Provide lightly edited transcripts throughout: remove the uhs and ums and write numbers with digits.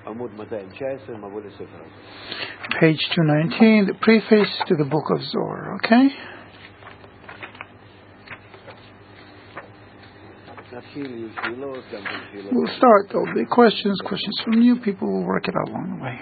Page 219, the preface to the Book of Zohar, okay? We'll start. There'll be questions from you. People will work it out along the way.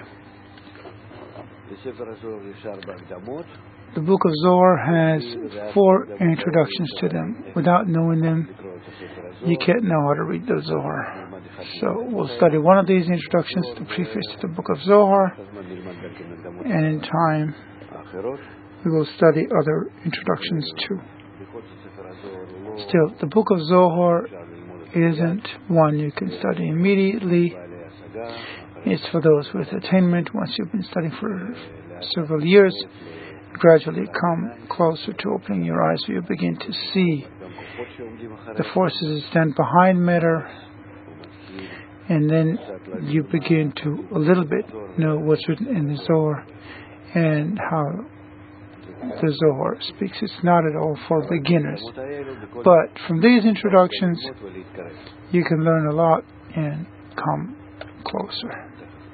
The Book of Zohar has 4 introductions to them. Without knowing them, you can't know how to read the Zohar. So we'll study one of these introductions, the preface to the Book of Zohar, and in time we will study other introductions too. Still, the Book of Zohar isn't one you can study immediately. It's for those with attainment. Once you've been studying for several years, gradually come closer to opening your eyes, where you begin to see the forces that stand behind matter, and then you begin to a little bit know what's written in the Zohar and how the Zohar speaks. It's not at all for beginners, but from these introductions you can learn a lot and come closer.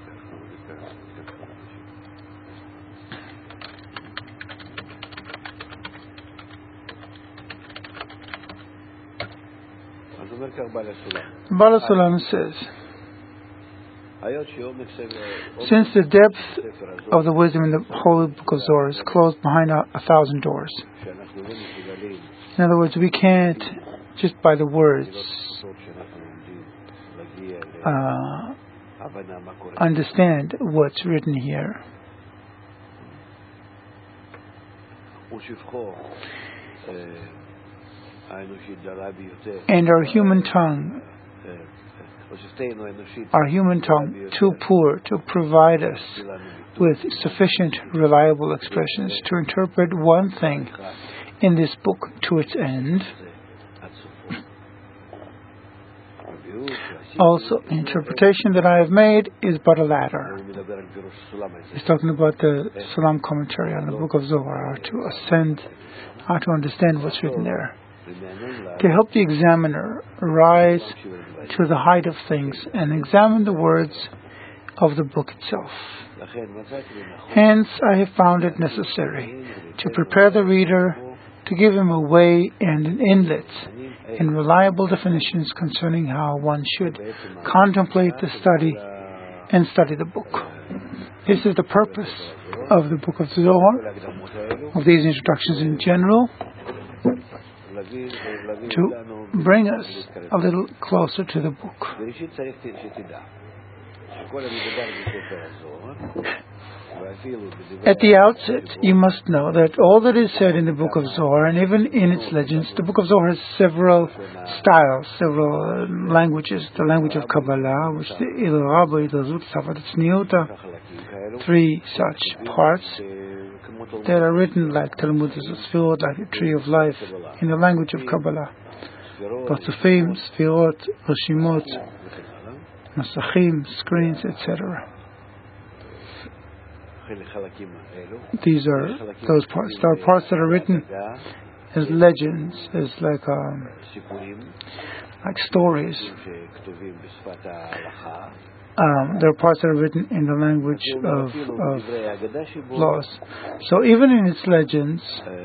Baal HaSulam says, since the depth of the wisdom in the Holy Book of Zohar is closed behind 1,000 doors, in other words, we can't, just by the words, understand what's written here. And our human tongue, too poor to provide us with sufficient, reliable expressions to interpret one thing in this book to its end. Also, the interpretation that I have made is but a ladder. He's talking about the Sulam commentary on the Book of Zohar, how to ascend, how to understand what's written there. To help the examiner rise to the height of things and examine the words of the book itself. Hence, I have found it necessary to prepare the reader, to give him a way and an inlet and reliable definitions concerning how one should contemplate the study and study the book. This is the purpose of the Book of Zohar, of these introductions in general, to bring us a little closer to the book. At the outset, you must know that all that is said in the Book of Zohar, and even in its legends, the Book of Zohar has several styles, several languages. The language of Kabbalah, which the Ilu Rabba, Ilu Zut, Savat Tzniuta, 3 such parts that are written like Talmud Sfirot, like the Tree of Life, in the language of Kabbalah. Patzufim, Sfirot, Rishimot, Masachim, screens, etc. These are those parts. There are parts that are written as legends, as like stories. There are parts that are written in the language of laws. So even in its legends,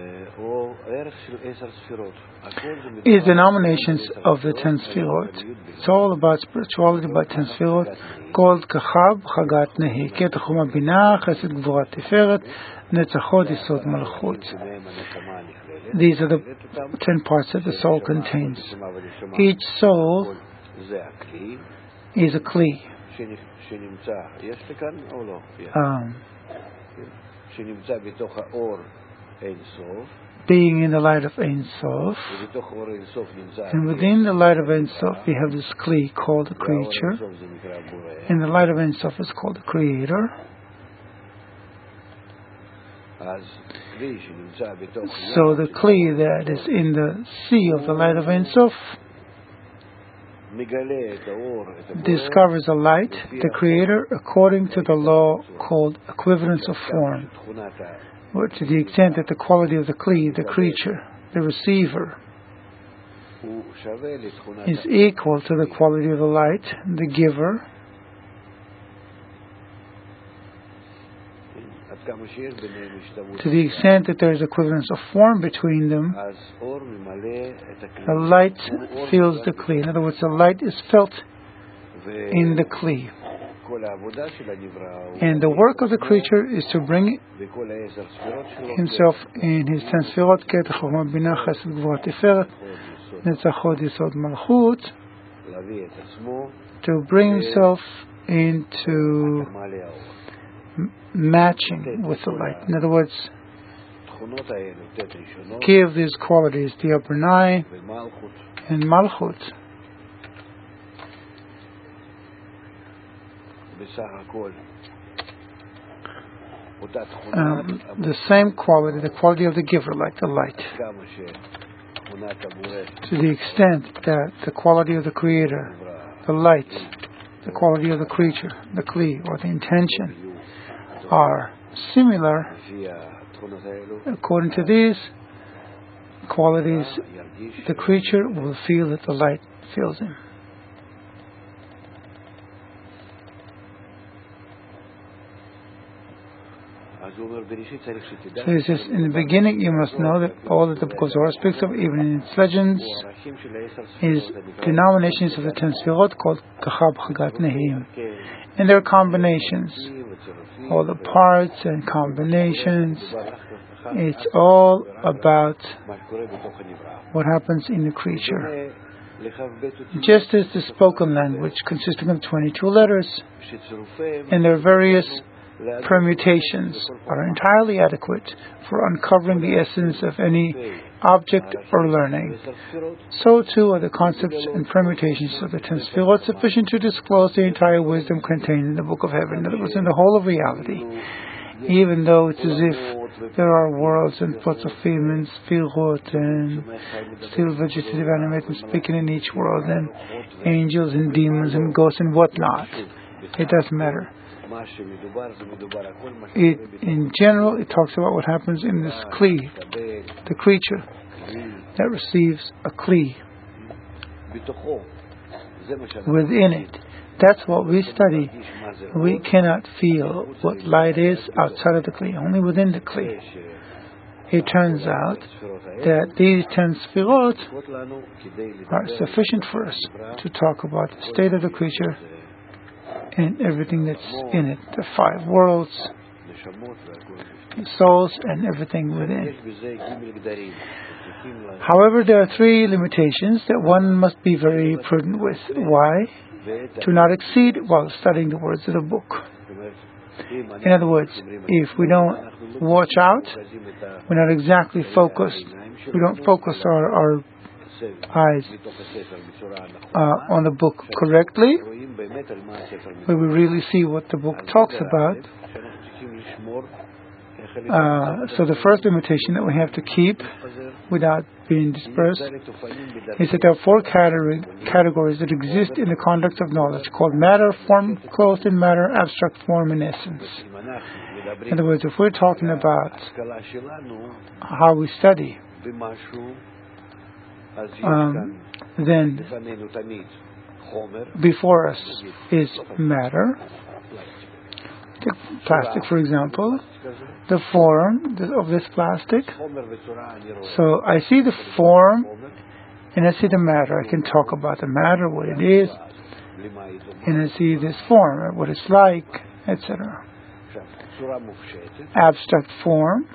is the nominations of the 10 Sfirot. It's all about spirituality, about 10 Sfirot, called Kachab, Chagat Nehi, Ketachum Abinah, Chesed Gvurat Tiferet, Netzachot Yisod Malchut. These are the 10 parts that the soul contains. Each soul is a Kli. Being in the light of Ein Sof, and within the light of Ein Sof we have this Kli called the creature, and the light of Ein Sof is called the creator. So the Kli that is in the sea of the light of Ein Sof discovers a light, the creator, according to the law called equivalence of form, or to the extent that the quality of the Kli, the creature, the receiver, is equal to the quality of the light, the giver, To the extent that there is equivalence of form between them, the light fills the Kli. In other words, the light is felt in the Kli. And the work of the creature is to bring himself in his 10 Sfirot, Ket, Chokhmah, Binah, Chesed, Gvura, Tiferet, Netzach, Hod, Yesod, Malchut, to bring himself into matching with the light. In other words, give these qualities, the upper nine and Malchut. The same quality, the quality of the giver, like the light. To the extent that the quality of the creator, the light, the quality of the creature, the Kli, or the intention, are similar, according to these qualities, the creature will feel that the light fills him. So he says, in the beginning you must know that all that the Book of Zohar speaks of, even in its legends, is denominations of the 10 Sfirot called Kachab, Chagat, Nehim. And their combinations, all the parts and combinations, it's all about what happens in the creature. Just as the spoken language, consisting of 22 letters, and their various permutations are entirely adequate for uncovering the essence of any object or learning, so too are the concepts and permutations of the 10 Sfirot sufficient to disclose the entire wisdom contained in the Book of Heaven. In other words, in the whole of reality, even though it's as if there are worlds and Potzofim and Sfirot and still vegetative animate speaking in each world, and angels and demons and ghosts and whatnot. It doesn't matter. In general, it talks about what happens in this Kli, the creature that receives a Kli within it. That's what we study. We cannot feel what light is outside of the Kli, only within the Kli. It turns out that these 10 Sfirot are sufficient for us to talk about the state of the creature and everything that's in it, the 5 worlds, the souls, and everything within. However, there are 3 limitations that one must be very prudent with. Why? To not exceed while studying the words of the book. In other words, if we don't watch out, we're not exactly focused. We don't focus our eyes on the book correctly, where we really see what the book talks about. So the first limitation that we have to keep without being dispersed is that there are 4 categories that exist in the conduct of knowledge, called matter, form, clothed in matter, abstract form, and essence. In other words, if we're talking about how we study, then before us is matter. Take plastic, for example, the form of this plastic. So I see the form and I see the matter. I can talk about the matter, what it is, and I see this form, what it's like, etc. Abstract form,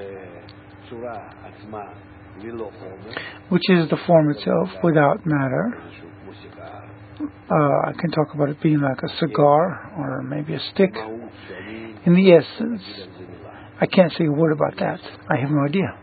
which is the form itself without matter. I can talk about it being like a cigar or maybe a stick. In the essence, I can't say a word about that. I have no idea.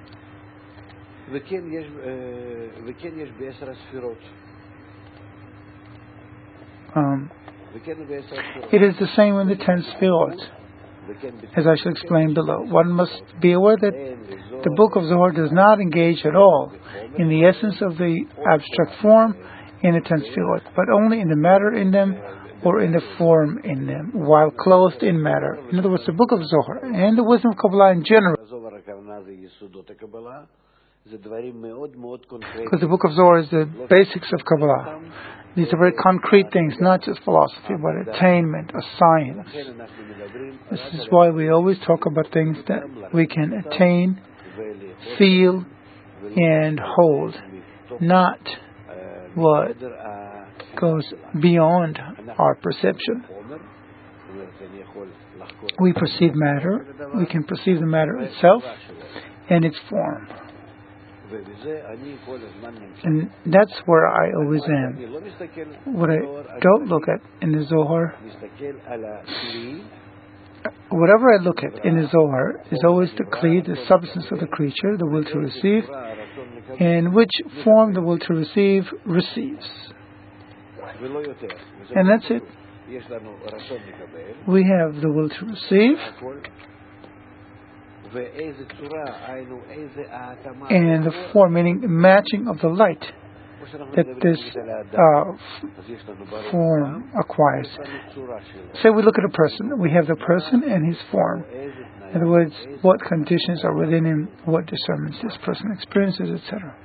It is the same in the 10 Sfirot, as I shall explain below. One must be aware that the Book of Zohar does not engage at all in the essence of the abstract form in the 10 Sfirot, but only in the matter in them or in the form in them, while clothed in matter. In other words, the Book of Zohar and the wisdom of Kabbalah in general, because the Book of Zohar is the basics of Kabbalah, These are very concrete things, not just philosophy, but attainment, a science. This is why we always talk about things that we can attain, feel, and hold, not what goes beyond our perception. We perceive matter, we can perceive the matter itself and its form. And that's where I always am. What I don't look at in the Zohar, whatever I look at in the Zohar is always the Kli, the substance of the creature, the will to receive, and which form the will to receive receives. And that's it. We have the will to receive, and the form, meaning matching of the light that this form acquires. Say we look at a person, we have the person and his form. In other words, what conditions are within him, what discernments this person experiences, etc.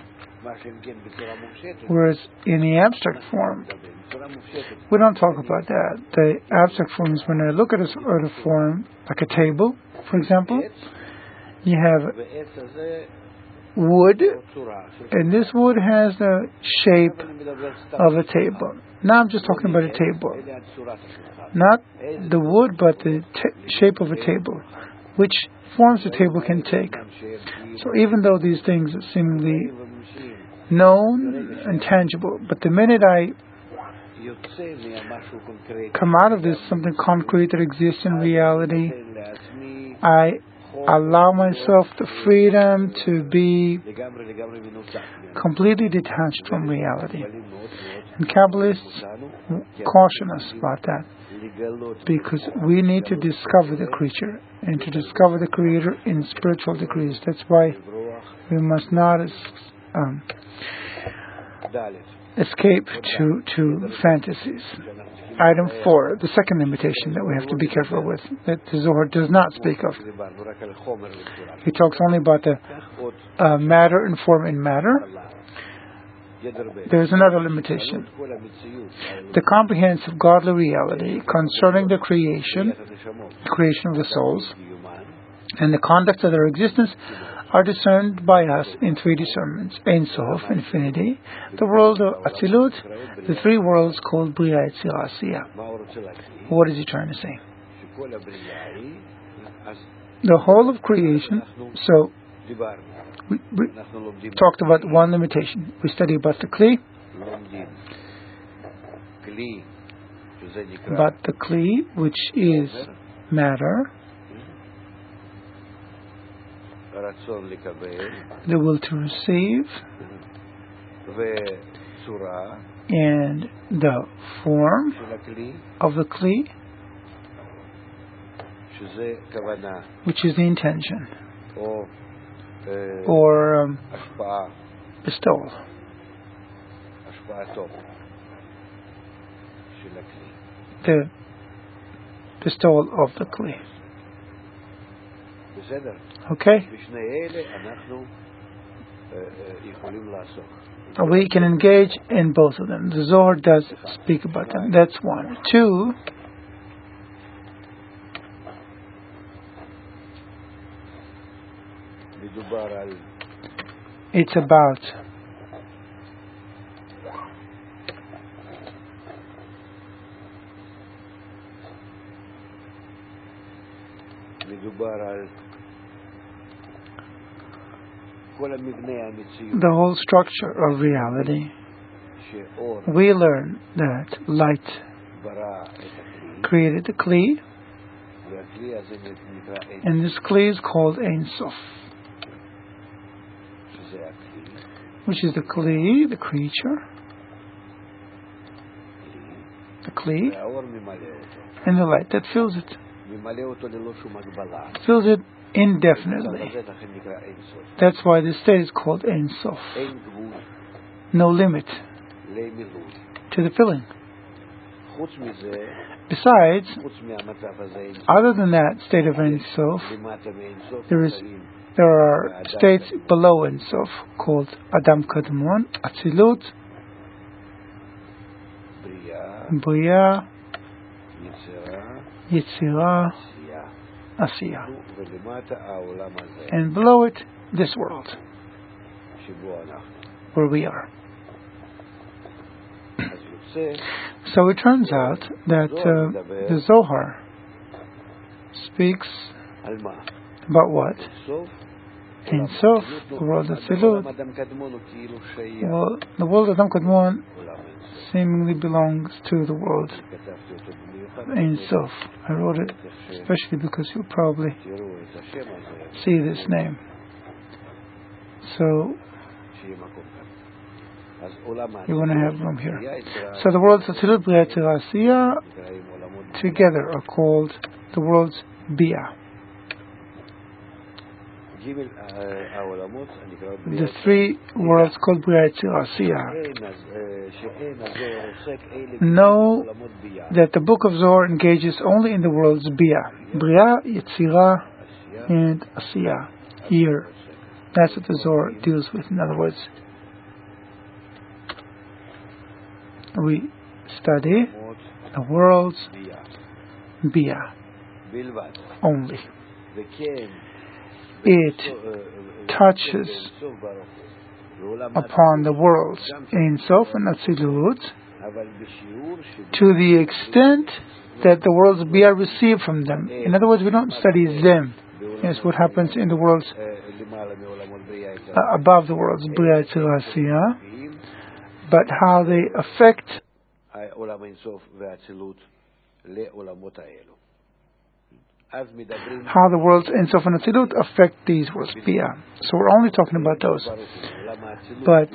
Whereas in the abstract form, we don't talk about that. The abstract form is when I look at a form, like a table, for example, you have wood, and this wood has the shape of a table. Now I'm just talking about a table. Not the wood, but the shape of a table, which forms the table can take. So even though these things are seemingly known and tangible, but the minute I come out of this, something concrete that exists in reality, I allow myself the freedom to be completely detached from reality. And Kabbalists caution us about that, because we need to discover the creature and to discover the Creator in spiritual degrees. That's why we must not escape to fantasies. Item 4, the second limitation that we have to be careful with, that the Zohar does not speak of. He talks only about the matter and form in matter. There is another limitation. The comprehensive godly reality concerning the creation of the souls, and the conduct of their existence are discerned by us in three discernments: Ein Sof, infinity, the world of Atzilut, the three worlds called Bria, Yetzirah, Asiya. What is he trying to say? The whole of creation. So we talked about one limitation. We study about the Kli, which is matter, the will to receive, and the form of the Kli, which is the intention or bestowal. The bestowal of the Kli. Okay? We can engage in both of them. The Zohar does speak about them. That's one. 2, it's about the whole structure of reality. We learn that light created the Kli, and this Kli is called Ein Sof, which is the Kli, the creature, the Kli, and the light that fills it. Fills it indefinitely. That's why the state is called Ein Sof. No limit to the filling. Besides, other than that state of Ein Sof, there are states below Ein Sof called Adam Kadmon, Atzilut, Bria, Yetzirah, Asiya. And below it, this world, where we are. So it turns out that the Zohar speaks about what? Ein Sof, the world of Tzilut. Well, the world of Adam Kadmon seemingly belongs to the world Ein Sof. I wrote it especially because you'll probably see this name. So you want to have room here. So the worlds of Tzilut, Bria, Yetzirah, Asiya together are called the worlds Bia. The three worlds called Bria, Yetzirah, Asiya. Know that the book of Zohar engages only in the worlds Bia, Bria, Yetzirah, and Asiya. Here, that's what the Zohar deals with. In other words, we study the worlds Bia only. It touches upon the worlds Ein Sof and Atzilut to the extent that the worlds Bia receive from them. In other words, we don't study them. Yes, what happens in the worlds above the worlds Bria, Yetzirah, Asiya, but how they affect how the worlds Ein Sof and Atzilut affect these worlds Bia. So we're only talking about those. But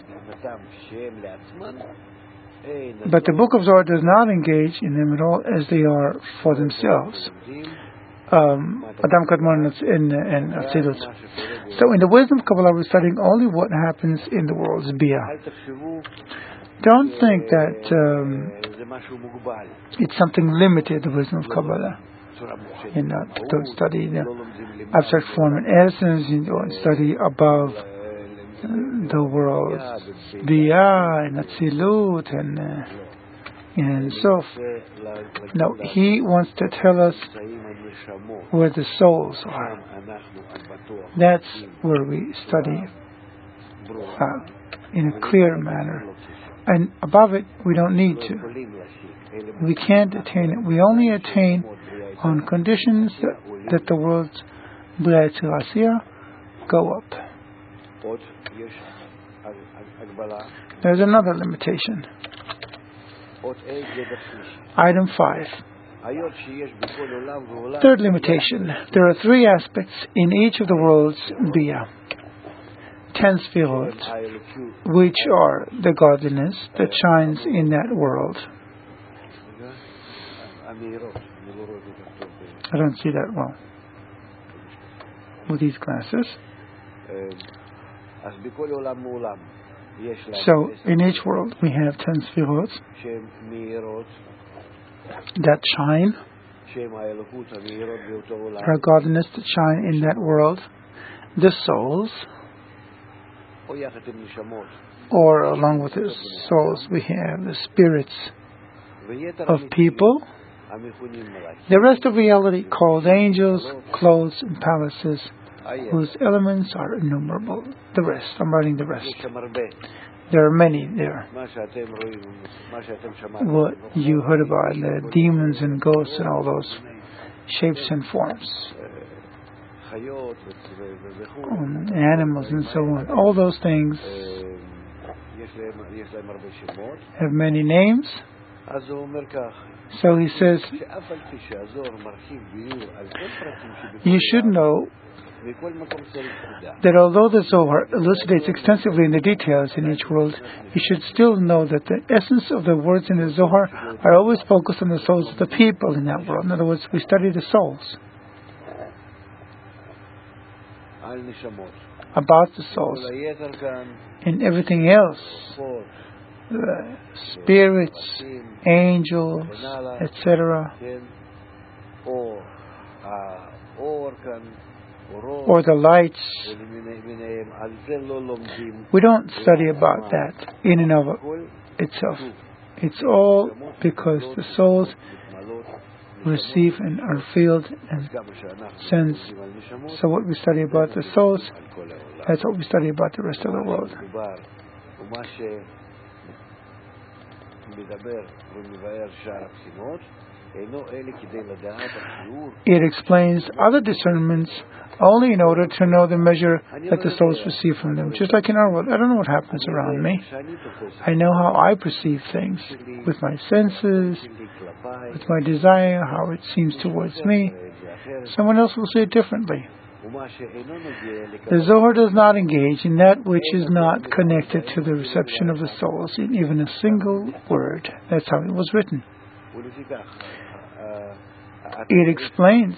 the book of Zohar does not engage in them at all as they are for themselves. Adam Kadmon and Atzilut. So in the wisdom of Kabbalah, we're studying only what happens in the worlds Bia. Don't think that it's something limited, the wisdom of Kabbalah. Don't study the abstract form and essence. You don't study above the worlds Bia and Atzilut and Sof. No, he wants to tell us where the souls are. That's where we study in a clear manner. And above it, we don't need to. We can't attain it. We only attain on conditions that the worlds Bria, Yetzirah, Asiya go up. There's another limitation. Item 5. Third limitation. There are three aspects in each of the worlds Bia. 10 Sfirot, which are the godliness that shines in that world. I don't see that well with these glasses. So in each world we have 10 Sfirot that shine. There are godliness that shine in that world. The souls, or along with the souls we have the spirits of people. The rest of reality called angels, clothes, and palaces, whose elements are innumerable. The rest, I'm writing the rest. There are many there. What you heard about, the demons and ghosts and all those shapes and forms. Animals and so on. All those things have many names. So he says, you should know that although the Zohar elucidates extensively in the details in each world, you should still know that the essence of the words in the Zohar are always focused on the souls of the people in that world. In other words, we study the souls. About the souls. And everything else. Spirits, angels, etc. Or the lights. We don't study about that in and of itself. It's all because the souls receive and are filled and sense. So what we study about the souls, that's what we study about the rest of the world. It explains other discernments only in order to know the measure that the souls receive from them. Just like in our world, I don't know what happens around me. I know how I perceive things with my senses, with my desire, how it seems towards me. Someone else will see it differently. The Zohar does not engage in that which is not connected to the reception of the souls in even a single word. That's how it was written. It explains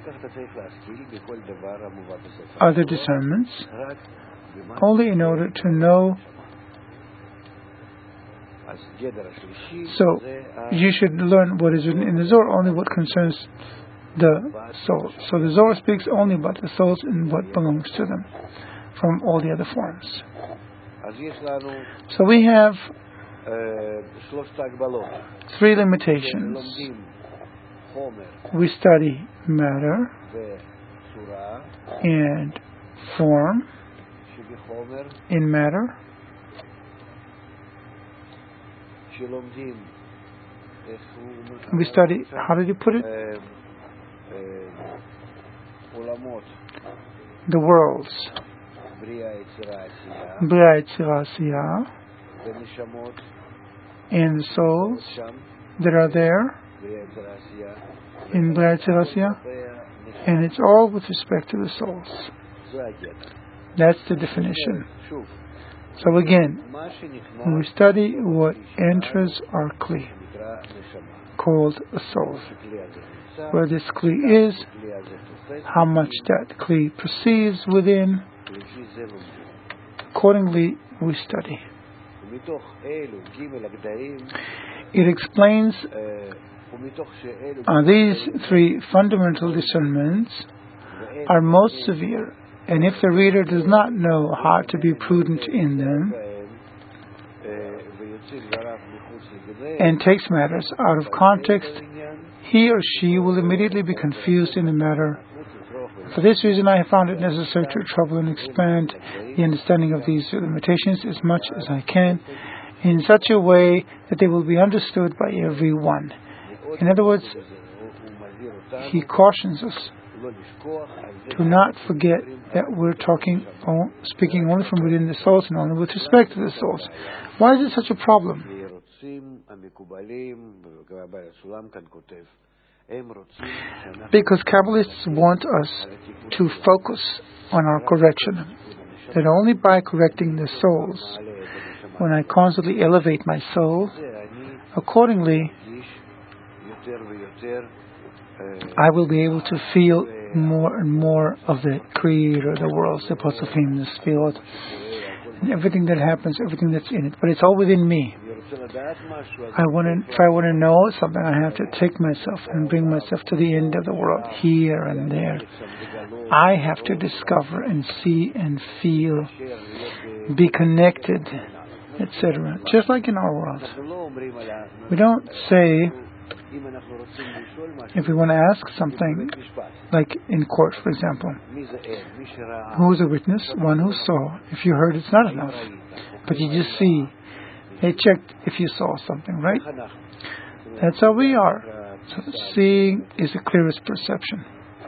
other discernments only in order to know. So you should learn what is written in the Zohar, only what concerns the soul. So the Zohar speaks only about the souls and what belongs to them from all the other forms. So we have 3 limitations. We study matter and form in matter. We study, how did you put it? The worlds. Bria Yetzirah Asiyah. And the souls that are there in Bria Yetzirah Asiyah. And it's all with respect to the souls. That's the definition. So again, we study what enters our Kli, called a soul. Where this Kli is, how much that Kli perceives within. Accordingly, we study. It explains these 3 fundamental discernments are most severe, and if the reader does not know how to be prudent in them and takes matters out of context, he or she will immediately be confused in the matter. For this reason, I have found it necessary to trouble and expand the understanding of these limitations as much as I can, in such a way that they will be understood by everyone. In other words, he cautions us to not forget that we're speaking only from within the souls and only with respect to the souls. Why is it such a problem? Because Kabbalists want us to focus on our correction, that only by correcting the souls, when I constantly elevate my soul, accordingly, I will be able to feel more and more of the Creator, the worlds, the Posofim, the Sfirot, and everything that happens, everything that's in it. But it's all within me. If I want to know something, I have to take myself and bring myself to the end of the world, here and there. I have to discover and see and feel, be connected, etc. Just like in our world. We don't say, if we want to ask something, like in court, for example, who is a witness? One who saw. If you heard, it's not enough. But you just see. They checked if you saw something, right? That's how we are. So seeing is the clearest perception.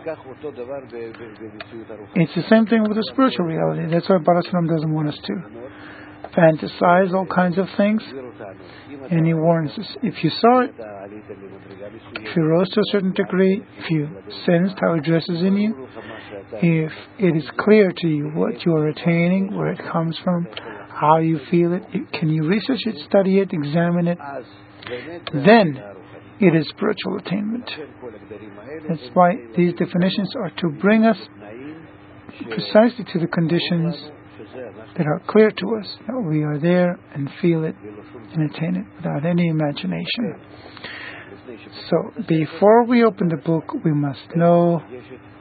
It's the same thing with the spiritual reality. That's why Baal HaSulam doesn't want us to fantasize all kinds of things. And he warns us, if you saw it, if you rose to a certain degree, if you sensed how it dresses in you, if it is clear to you what you are attaining, where it comes from, how you feel it, can you research it, study it, examine it, then it is spiritual attainment. That's why these definitions are to bring us precisely to the conditions that are clear to us, that we are there and feel it and attain it without any imagination. So before we open the book, we must know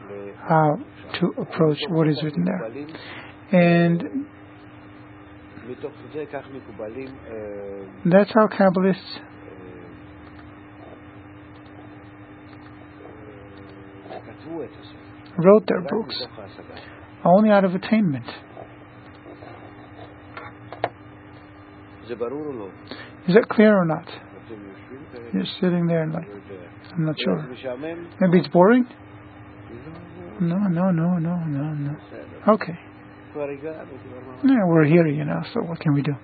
how to approach what is written there. And That's how Kabbalists wrote their books, only out of attainment. Is that clear or not? You're sitting there and like, I'm not sure. Maybe it's boring? No. Okay. Yeah, we're here, so what can we do?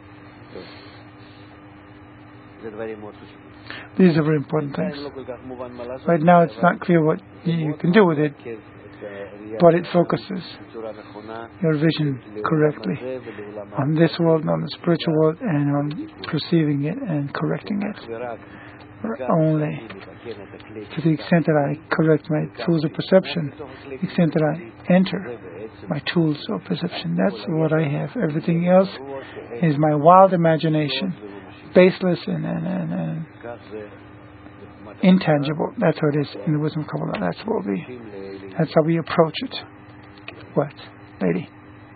These are very important things. Right now it's not clear what you can do with it, but it focuses your vision correctly on this world, on the spiritual world, and on perceiving it and correcting it. Only to the extent that I correct my tools of perception, to the extent that I enter my tools of perception, that's what I have. Everything else is my wild imagination, baseless and intangible. That's what it is in the wisdom of Kabbalah. That's how we approach it. What, lady?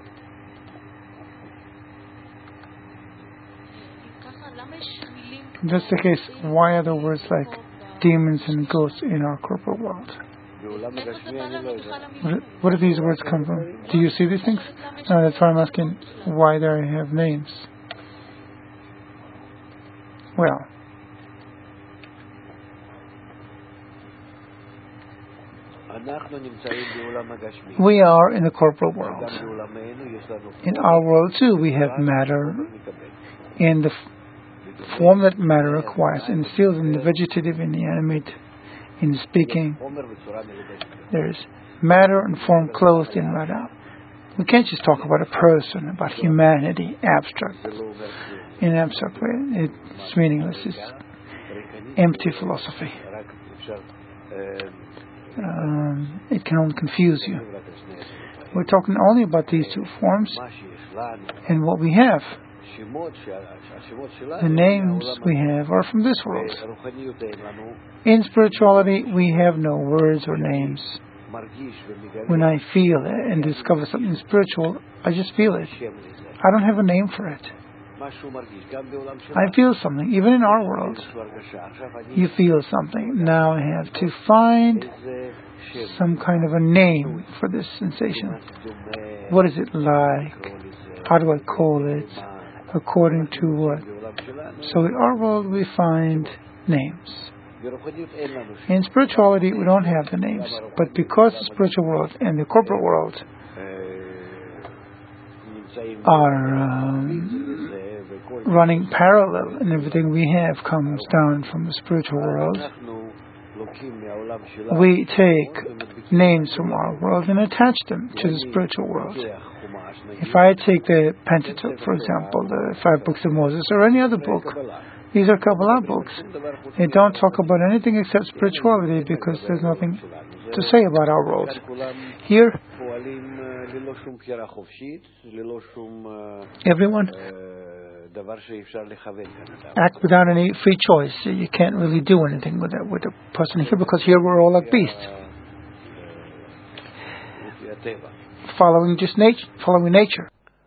If that's the case, why are there words like demons and ghosts in our corporal world? Where do these words come from? Do you see these things? No, that's why I'm asking why they have names. Well, we are in the corporal world. In our world too, we have matter in the form that matter acquires in the field, in the vegetative, in the animate, in speaking. There's matter and form clothed in matter. We can't just talk about a person, about humanity, abstract. In abstract way, it's meaningless. It's empty philosophy. It can only confuse you. We're talking only about these two forms and what we have. The names we have are from this world. In spirituality, we have no words or names. When I feel it and discover something spiritual, I just feel it. I don't have a name for it. I feel something. Even in our world, you feel something. Now I have to find some kind of a name for this sensation. What is it like? How do I call it? According to what? So in our world we find names. In spirituality we don't have the names, but because the spiritual world and the corporate world are running parallel, and everything we have comes down from the spiritual world, we take names from our world and attach them to the spiritual world. If I take the Pentateuch, for example, the 5 books of Moses, or any other book, these are Kabbalah books. They don't talk about anything except spirituality because there's nothing to say about our world. Here, everyone act without any free choice. You can't really do anything with a person here because here we're all like beasts. Following nature.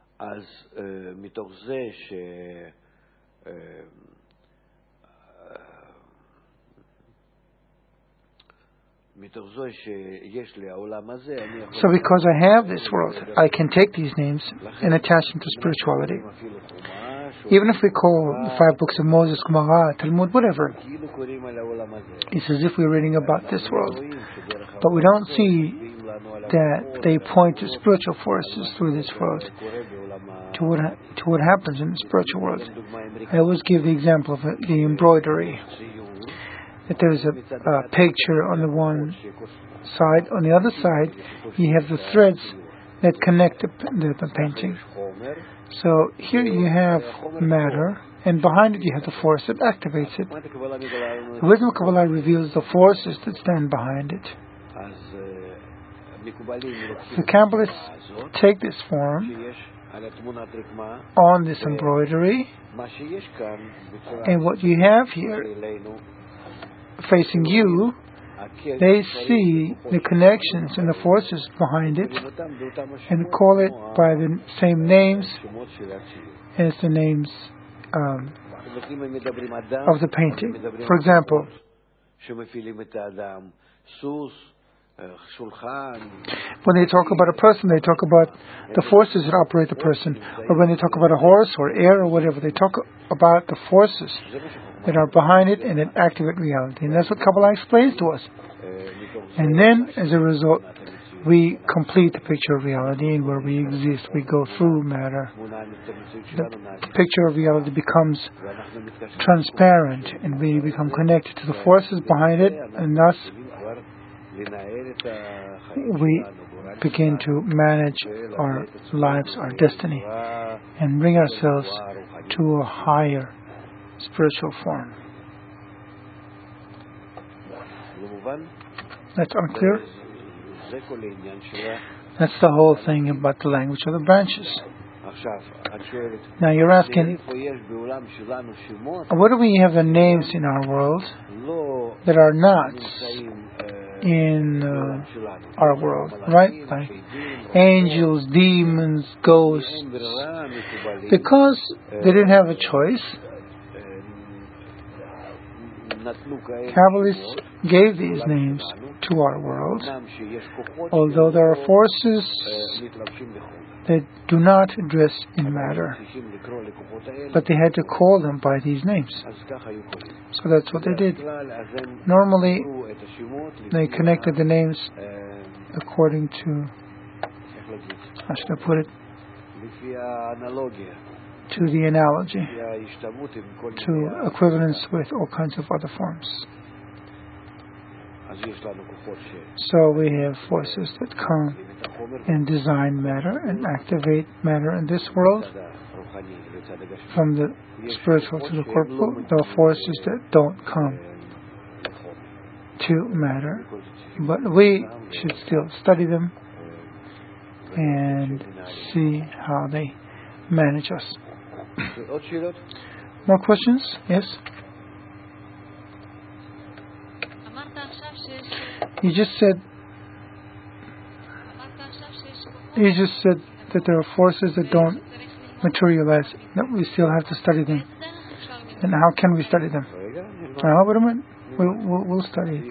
So because I have this world, I can take these names and attach them to spirituality. Even if we call the 5 books of Moses, Gemara, Talmud, whatever, it's as if we're reading about this world. But we don't see that they point to spiritual forces through this world, to what happens in the spiritual world. I always give the example of the embroidery. That there's a picture on the one side. On the other side, you have the threads that connect the painting. So here you have matter, and behind it you have the force that activates it. The wisdom of Kabbalah reveals the forces that stand behind it. The Kabbalists take this form on this embroidery, and what you have here facing you they see the connections and the forces behind it and call it by the same names as the names of the painting. For example, when they talk about a person, they talk about the forces that operate the person. Or when they talk about a horse or air or whatever, they talk about the forces that are behind it and that activate reality. And that's what Kabbalah explains to us. And then, as a result, we complete the picture of reality, and where we exist, we go through matter. The picture of reality becomes transparent, and we become connected to the forces behind it, and thus we begin to manage our lives, our destiny, and bring ourselves to a higher spiritual form. That's unclear? That's the whole thing about the language of the branches. Now you're asking, what do we have the names in our world that are not in our world, right? Like angels, demons, ghosts. Because they didn't have a choice, Kabbalists gave these names to our world, although there are forces that do not dress in matter, but they had to call them by these names. So that's what they did. Normally, they connected the names according to, how should I put it, to the analogy, to equivalence with all kinds of other forms. So we have forces that come and design matter and activate matter in this world, from the spiritual to the corporal. There are forces that don't come to matter, but we should still study them and see how they manage us. More questions? Yes? You just said that there are forces that don't materialize, that we still have to study them. And how can we study them? Wait a minute. We'll study.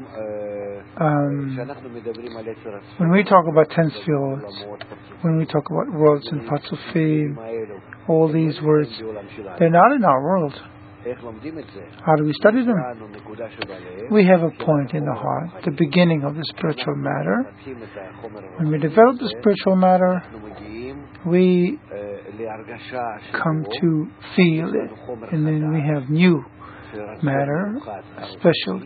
When we talk about 10 Sefirot, when we talk about worlds and Patzufim, all these words, they're not in our world. How do we study them? We have a point in the heart, the beginning of the spiritual matter. When we develop the spiritual matter, we come to feel it, and then we have new matter, special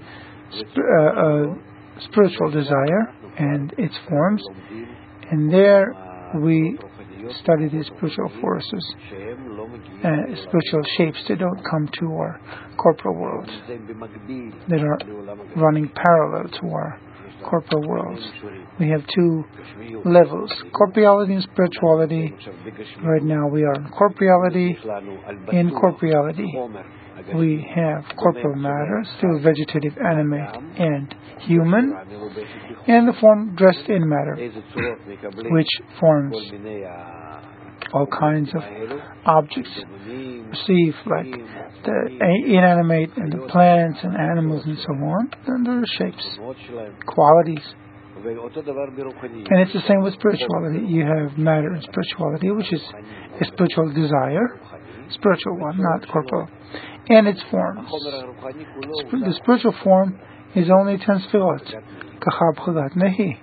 spiritual desire and its forms, and there we study these spiritual forces, spiritual shapes that don't come to our corporal world, that are running parallel to our corporal worlds. We have two levels, corporeality and spirituality. Right now we are in corporeality. In corporeality, we have corporal matter, still vegetative, animate, and human, and the form dressed in matter, which forms all kinds of objects perceived, like the inanimate and the plants and animals and so on. And there are shapes, qualities. And it's the same with spirituality. You have matter and spirituality, which is a spiritual desire, spiritual one, not corporal, and its forms. The spiritual form is only 10 Sefirot, Kachab, Chagat, Nehi,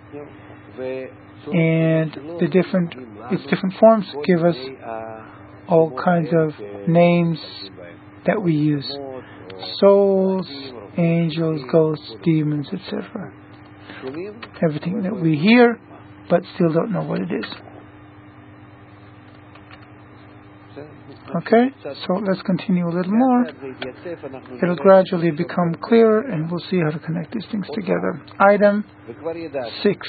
and its different forms give us all kinds of names that we use: souls, angels, ghosts, demons, etc. Everything that we hear, but still don't know what it is. Okay, so let's continue a little more. It'll gradually become clearer, and we'll see how to connect these things together. Item 6.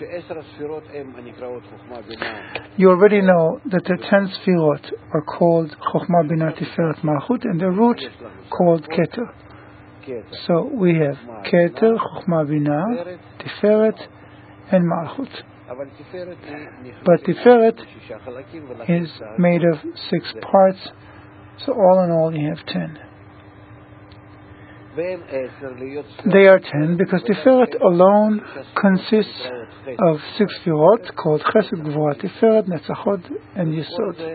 You already know that the 10 Sefirot are called Chokhmah, Binah, Tiferet, Malchut, and the root called Keter. So we have Keter, Chokhmah, Binah, Tiferet, and Malchut. But Tiferet is made of 6 parts, so all in all you have 10. They are 10 because Tiferet alone consists of 6 Sfirot called Chesed, Gvura, Tiferet, Netzachot, and Yesod.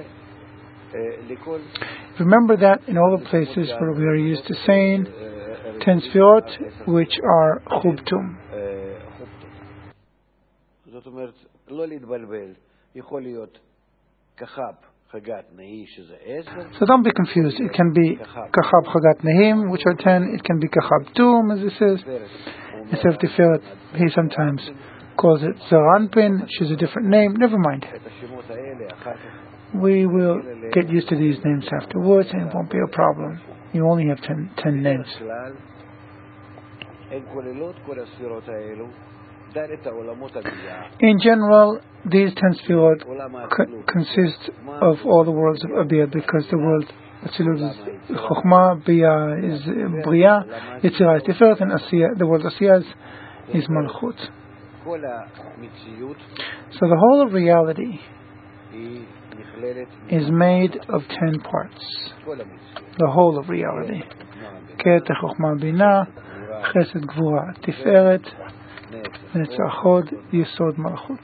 Remember that in all the places where we are used to saying 10 Sfirot, which are Chubtum. So don't be confused. It can be Kachab Chagat Nehim, which are 10. It can be Kachab Tum, as it says. Instead of Tiferet, he sometimes calls it Zaranpin, which is a different name. Never mind. We will get used to these names afterwards, and it won't be a problem. You only have 10 names. In general, these 10 Sfirot consist of all the worlds of Abiyah, because the world Atzilut is Chokhmah, Biyah is Bria, Yetzirah is Tiferet, and Asiyah, the world Asiyah is Malchut. So the whole of reality is made of 10 parts. The whole of reality. Keter, Chokhmah, Binah, Chesed, Gvura, Tiferet, Netzachot, Yesod, Malchut.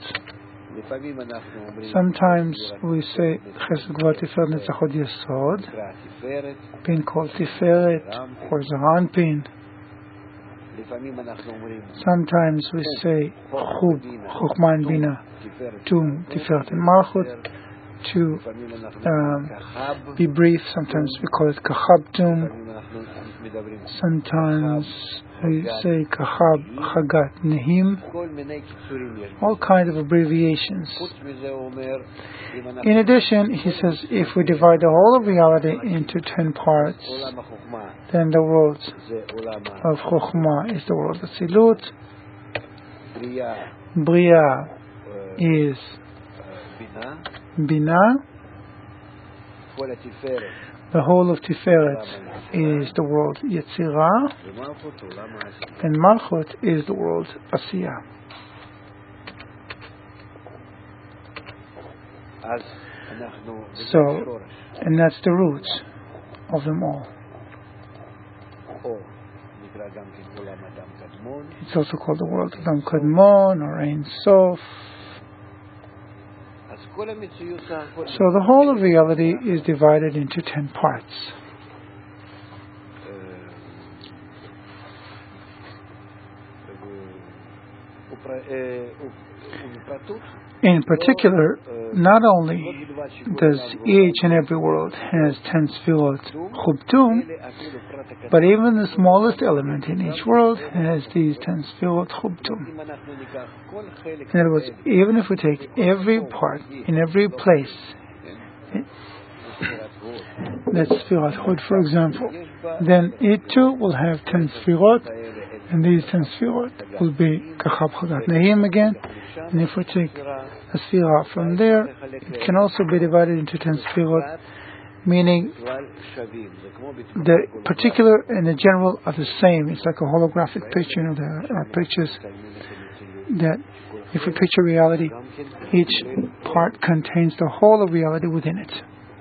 Sometimes we say Chesed, Gvura, Tiferet, Netzachot, Yesod, being called Tiferet or Zaranpin. Sometimes we say Chub, Chokhmah and Bina, Tum, Tiferet and Malchut. To be brief, sometimes we call it Kachab Tum. Sometimes we say Kachab Chagat Nehim. All kinds of abbreviations. In addition, he says, if we divide the whole of reality into 10 parts, then the world of Chokhmah is the world of Tzilut. Bria is Binah. The whole of Tiferet is the world Yetzirah, and Malchut is the world Asiyah. So, and that's the roots of them all. It's also called the world of Adam Kadmon or Ein Sof. So the whole of reality is divided into 10 parts. In particular, not only does each and every world has 10 Sfirot Chubtum, but even the smallest element in each world has these 10 Sfirot Chubtum. In other words, even if we take every part in every place, that's Sfirat Hod, for example, then it too will have 10 Sfirot, and these 10 Sfirot will be Kachab Chagat Nehim again. And if we take a Sfirah from there, it can also be divided into 10 Sfirot, meaning the particular and the general are the same. It's like a holographic picture. You know, there are pictures that if we picture reality, each part contains the whole of reality within it.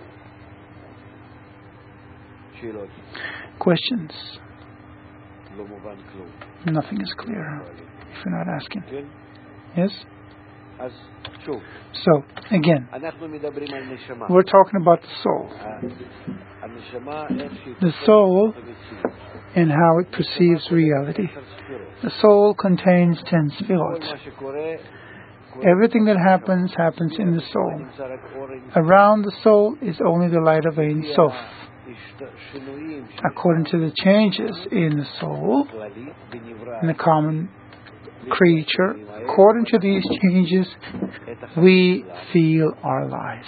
Questions? Nothing is clear if you're not asking. Yes? So, again, we're talking about the soul. The soul and how it perceives reality. The soul contains 10 Sfirot. Everything that happens in the soul. Around the soul is only the light of Ein Sof. According to the changes in the soul, in the common creature, according to these changes, we feel our lives.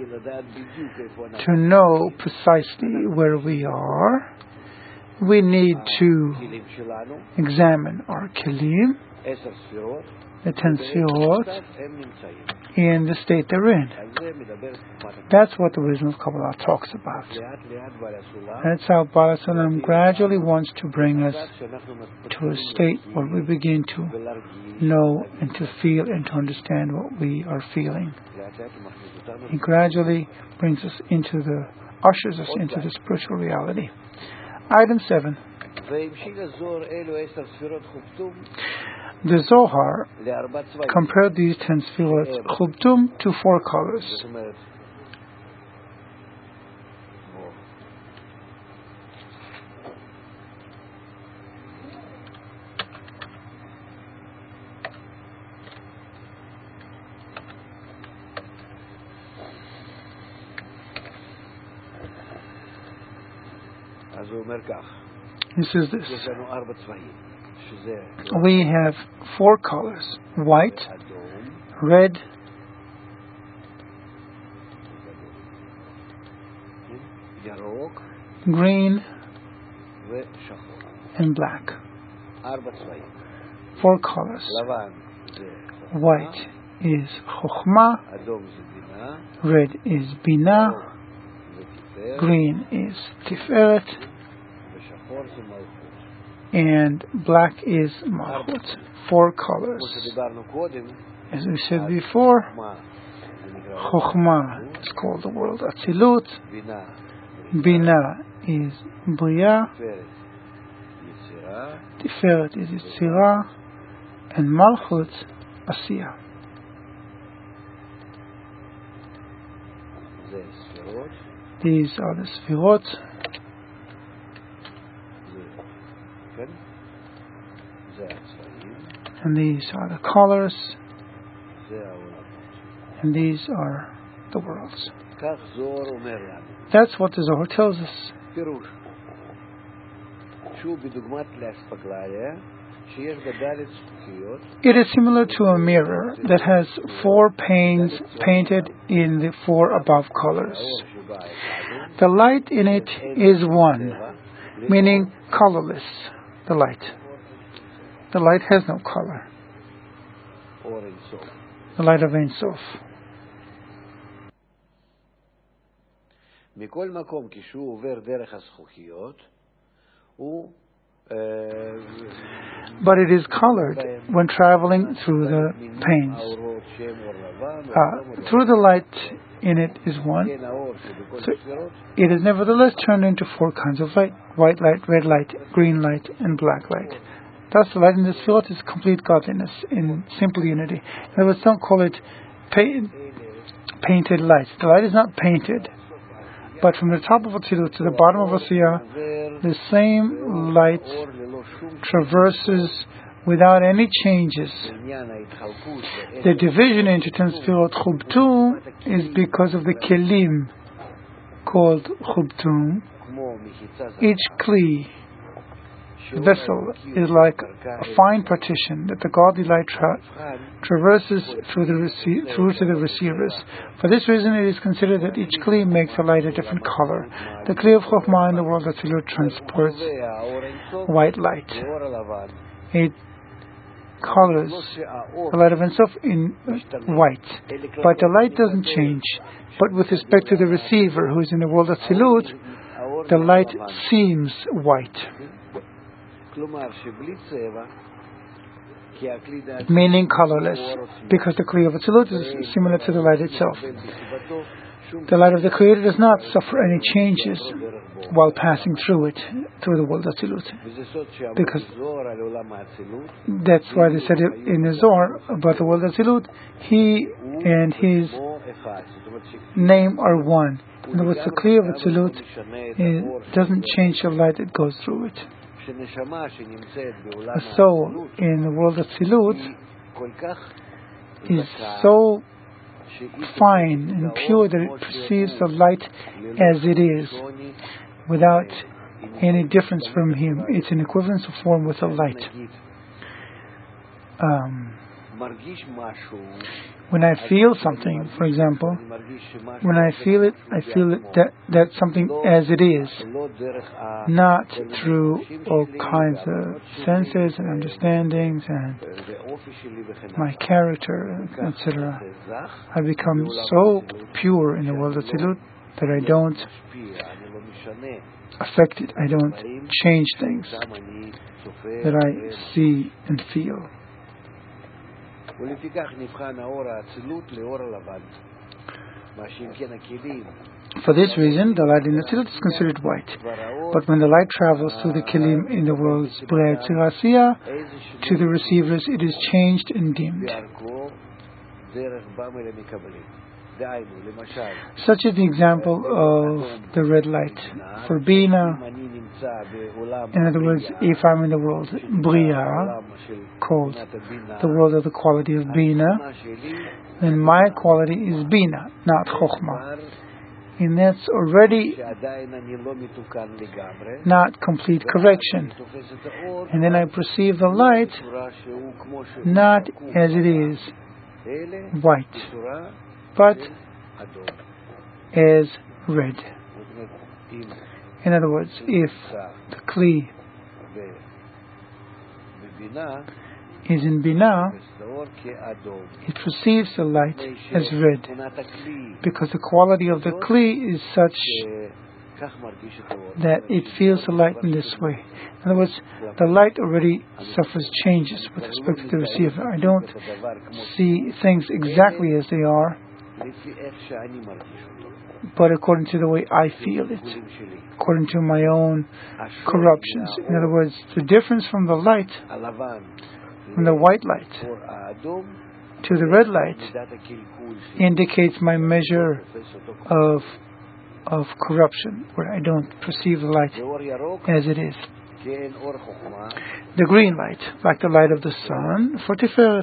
To know precisely where we are, we need to examine our kelim, the 10 Sefirot in the state they're in. That's what the wisdom of Kabbalah talks about. That's how Baal HaSulam gradually wants to bring us to a state where we begin to know and to feel and to understand what we are feeling. He gradually brings us ushers us into the spiritual reality. Item 7. The Zohar compared these 10 Sefirot Chubtum to 4 colors. He says this: we have 4 colors: white, red, green, and black. 4 colors. White is Chokhmah, red is Binah, green is Tiferet, and black is Malchut. 4 colors. As we said before, Chokhmah is called the world Atzilut, Binah is Bria, Tiferet is Yetzirah, and Malchut Asiyah. These are the Sefirot. And these are the colors. And these are the worlds. That's what the Zohar tells us. It is similar to a mirror that has 4 panes painted in the 4 above colors. The light in it is one, meaning colorless, the light. The light has no color. The light of Ein Sof. But it is colored when traveling through the panes. Through the light in it is one. So it is nevertheless turned into 4 kinds of light: white light, red light, green light, and black light. Thus, the light in this field is complete godliness in simple unity. In other words, don't call it painted light. The light is not painted, but from the top of Atzilut to the bottom of Asiyah, the same light traverses without any changes. The division into 10 Sefirot Chubtum is because of the kelim called Chubtum. Each kli, vessel, is like a fine partition that the godly light traverses through to the receivers. For this reason, it is considered that each kli makes the light a different color. The kli of Chokhmah in the world Atzilut transports white light. It colors the light of Ein Sof in white, but the light doesn't change. But with respect to the receiver, who is in the world Atzilut, the light seems white, meaning colorless, because the Kli of Atzilut is similar to the light itself. The light of the Creator does not suffer any changes while passing through it, through the world Atzilut. Because that's why they said it in the Zohar about the world Atzilut, He and His name are one. In other words, the Kli of Atzilut doesn't change the light that goes through it. A soul in the world of Atzilut is so fine and pure that it perceives the light as it is, without any difference from him. It's an equivalence of form with the light. When I feel something, for example, when I feel it that's something as it is, not through all kinds of senses and understandings and my character, etc. I become so pure in the world of Tzilut that I don't affect it, I don't change things that I see and feel. For this reason, the light in the Tzilut is considered white. But when the light travels through the Kelim in the world's Brea Yetzirah Asiyah, to the receivers it is changed and dimmed. Such is the example of the red light for Bina. In other words, if I'm in the world Bria, called the world of the quality of Bina, then my quality is Bina, not Chokhmah. And that's already not complete correction. And then I perceive the light not as it is, white, but as red. In other words, if the Kli is in Bina, it perceives the light as red, because the quality of the Kli is such that it feels the light in this way. In other words, the light already suffers changes with respect to the receiver. I don't see things exactly as they are, but according to the way I feel it, according to my own corruptions. In other words, the difference from the light, from the white light to the red light, indicates my measure of corruption, where I don't perceive the light as it is. The green light, like the light of the sun, for Tiferet.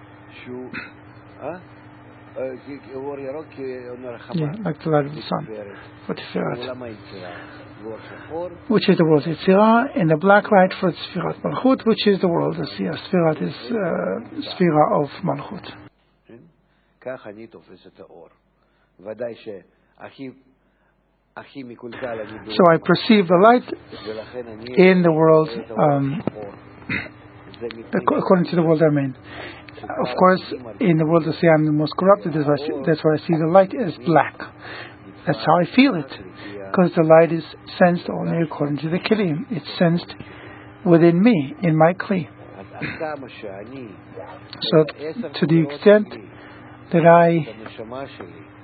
Like the light of the sun, for Tiferet, which is the world of Yetzirah, and the black light for Sfirat Malchut, which is the world of Siyah. Sfirat is Sfira of Malchut. So I perceive the light in the world according to the world I'm in. Of course, in the world of Siyah, I'm the most corrupted. That's why I see the light as black. That's how I feel it, because the light is sensed only according to the Kelim. It's sensed within me, in my Kli. So, to the extent that I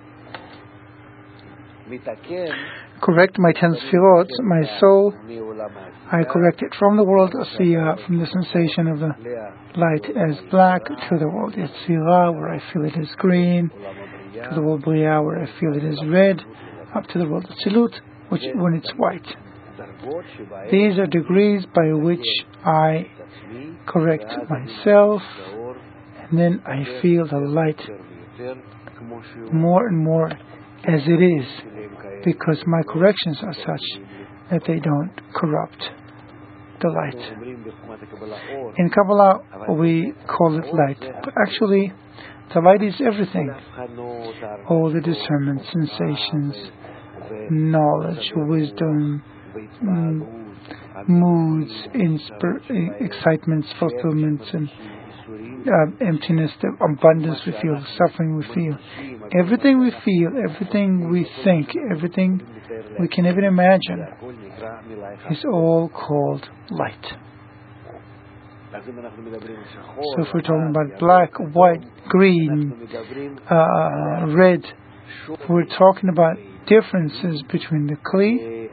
correct my 10 Sfirot, my soul, I correct it from the world of Siyah, from the sensation of the light as black, to the world Yetzirah, where I feel it is green, to the world Bria, where I feel it is red, up to the world of Tzilut, when it's white. These are degrees by which I correct myself, and then I feel the light more and more as it is, because my corrections are such that they don't corrupt the light. In Kabbalah, we call it light, but actually, the light is everything. All the discernment, sensations, knowledge, wisdom, moods, excitements, fulfillments, and emptiness, the abundance we feel, the suffering we feel. Everything we feel, everything we think, everything we can even imagine is all called light. So if we're talking about black, white, green, red, we're talking about differences between the Kli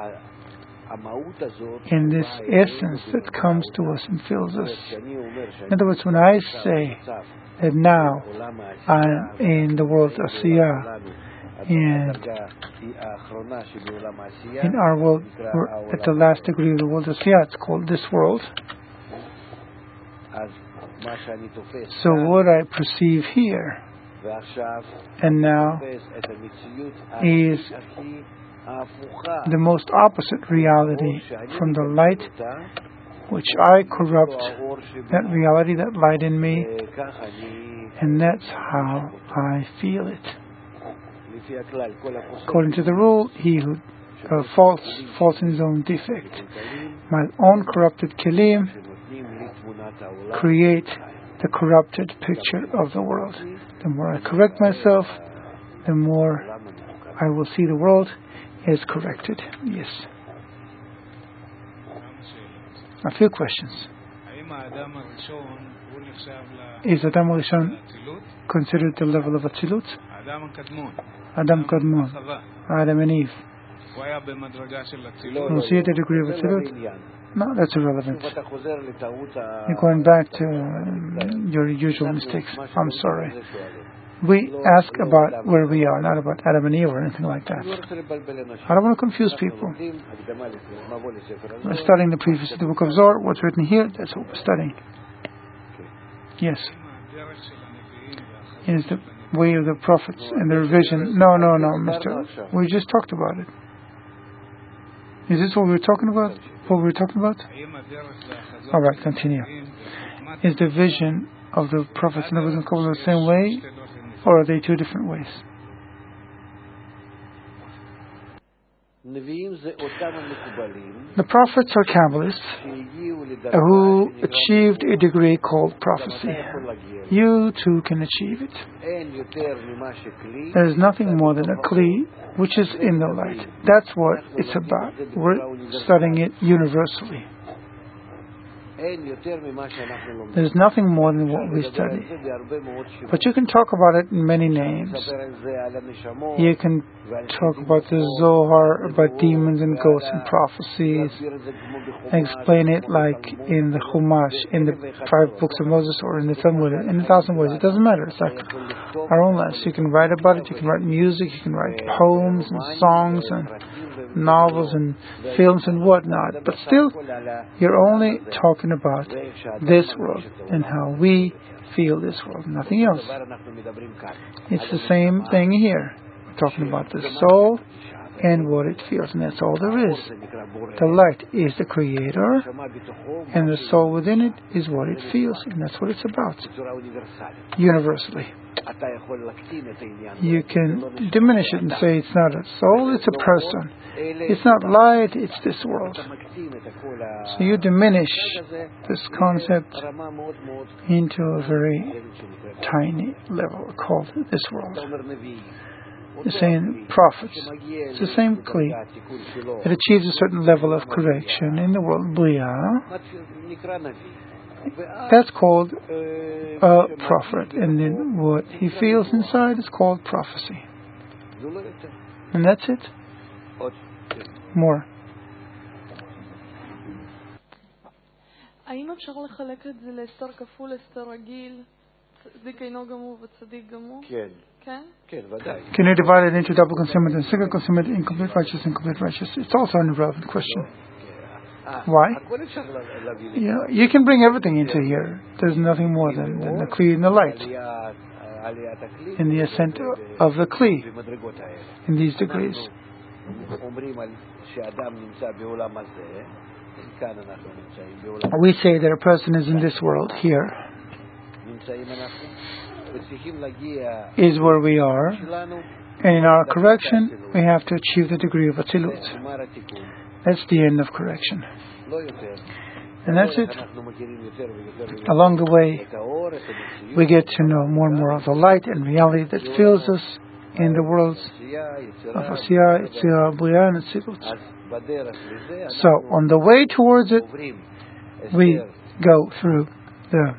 and this essence that comes to us and fills us. In other words, when I say that now I'm in the world of Siyah, and in our world, we're at the last degree of the world of Siyah, it's called this world. So what I perceive here and now is the most opposite reality from the light which I corrupt, that reality, that light in me, and that's how I feel it. According to the rule, he who falls in his own defect. My own corrupted kelim create the corrupted picture of the world. The more I correct myself, the more I will see the world as corrected. Yes. A few questions. Is Adam Rishon considered the level of Atzilut? Adam Kadmon, Adam and Eve. Was he at the degree of Atzilut? No, that's irrelevant. You're going back to your usual mistakes. I'm sorry. We ask about where we are, not about Adam and Eve or anything like that. I don't want to confuse people. We're studying the previous, the book of Zohar. What's written here, that's what we're studying. Yes. Is the way of the prophets and their vision. No, mister. We just talked about it. Is this what we were talking about? All right, continue. Is the vision of the prophets and the wisdom the same way, or are they two different ways? The prophets are Kabbalists who achieved a degree called prophecy. You too can achieve it. There is nothing more than a Kli which is in the light. That's what it's about. We're studying it universally. There's nothing more than what we study. But you can talk about it in many names. You can talk about the Zohar, about demons and ghosts and prophecies, and explain it like in the Chumash, in the 5 books of Moses, or in the Talmud, in 1,000 words. It doesn't matter. It's like our own lives. You can write about it, you can write music, you can write poems and songs and novels and films and whatnot. But still, you're only talking about this world and how we feel this world, nothing else. It's the same thing here. We're talking about the soul and what it feels, and that's all there is. The light is the creator, and the soul within it is what it feels, and that's what it's about. Universally. You can diminish it and say it's not a soul, it's a person. It's not light, it's this world. So you diminish this concept into a very tiny level called this world. You're saying prophets. It's the same Kli. It achieves a certain level of correction in the world Bria. That's called a prophet. And then what he feels inside is called prophecy. And that's it. More. האם אפשר לחלק את זה להסתר כפול, הסתר רגיל, צדיק אינו גמור וצדיק גמור? כן, ודאי. Can you divide it into double concealment and single concealment, incomplete righteous, incomplete righteous? It's also an irrelevant question. Why? You can bring everything into here. There's nothing more than the Kli and the light. In the ascent of the Kli, in these degrees. We say that a person is in this world, here, is where we are, and in our correction, we have to achieve the degree of Atzilut. That's the end of correction. And that's it. Along the way, we get to know more and more of the light and reality that fills us in the worlds of Asiyah, Yitzhak, Bria, and Atzilut. So, on the way towards it, we go through the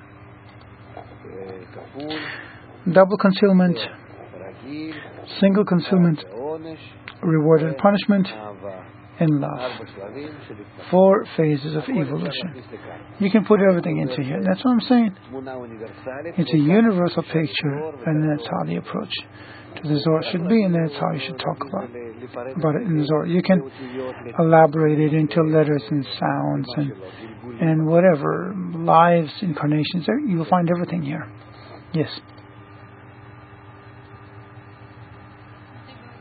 double concealment, single concealment, reward and punishment, and love. 4 phases of evolution. You can put everything into here. That's what I'm saying. It's a universal picture, and that's how the approach to the Zohar should be, and that's how you should talk about it in the Zohar. You can elaborate it into letters and sounds and whatever, lives, incarnations. You will find everything here. Yes.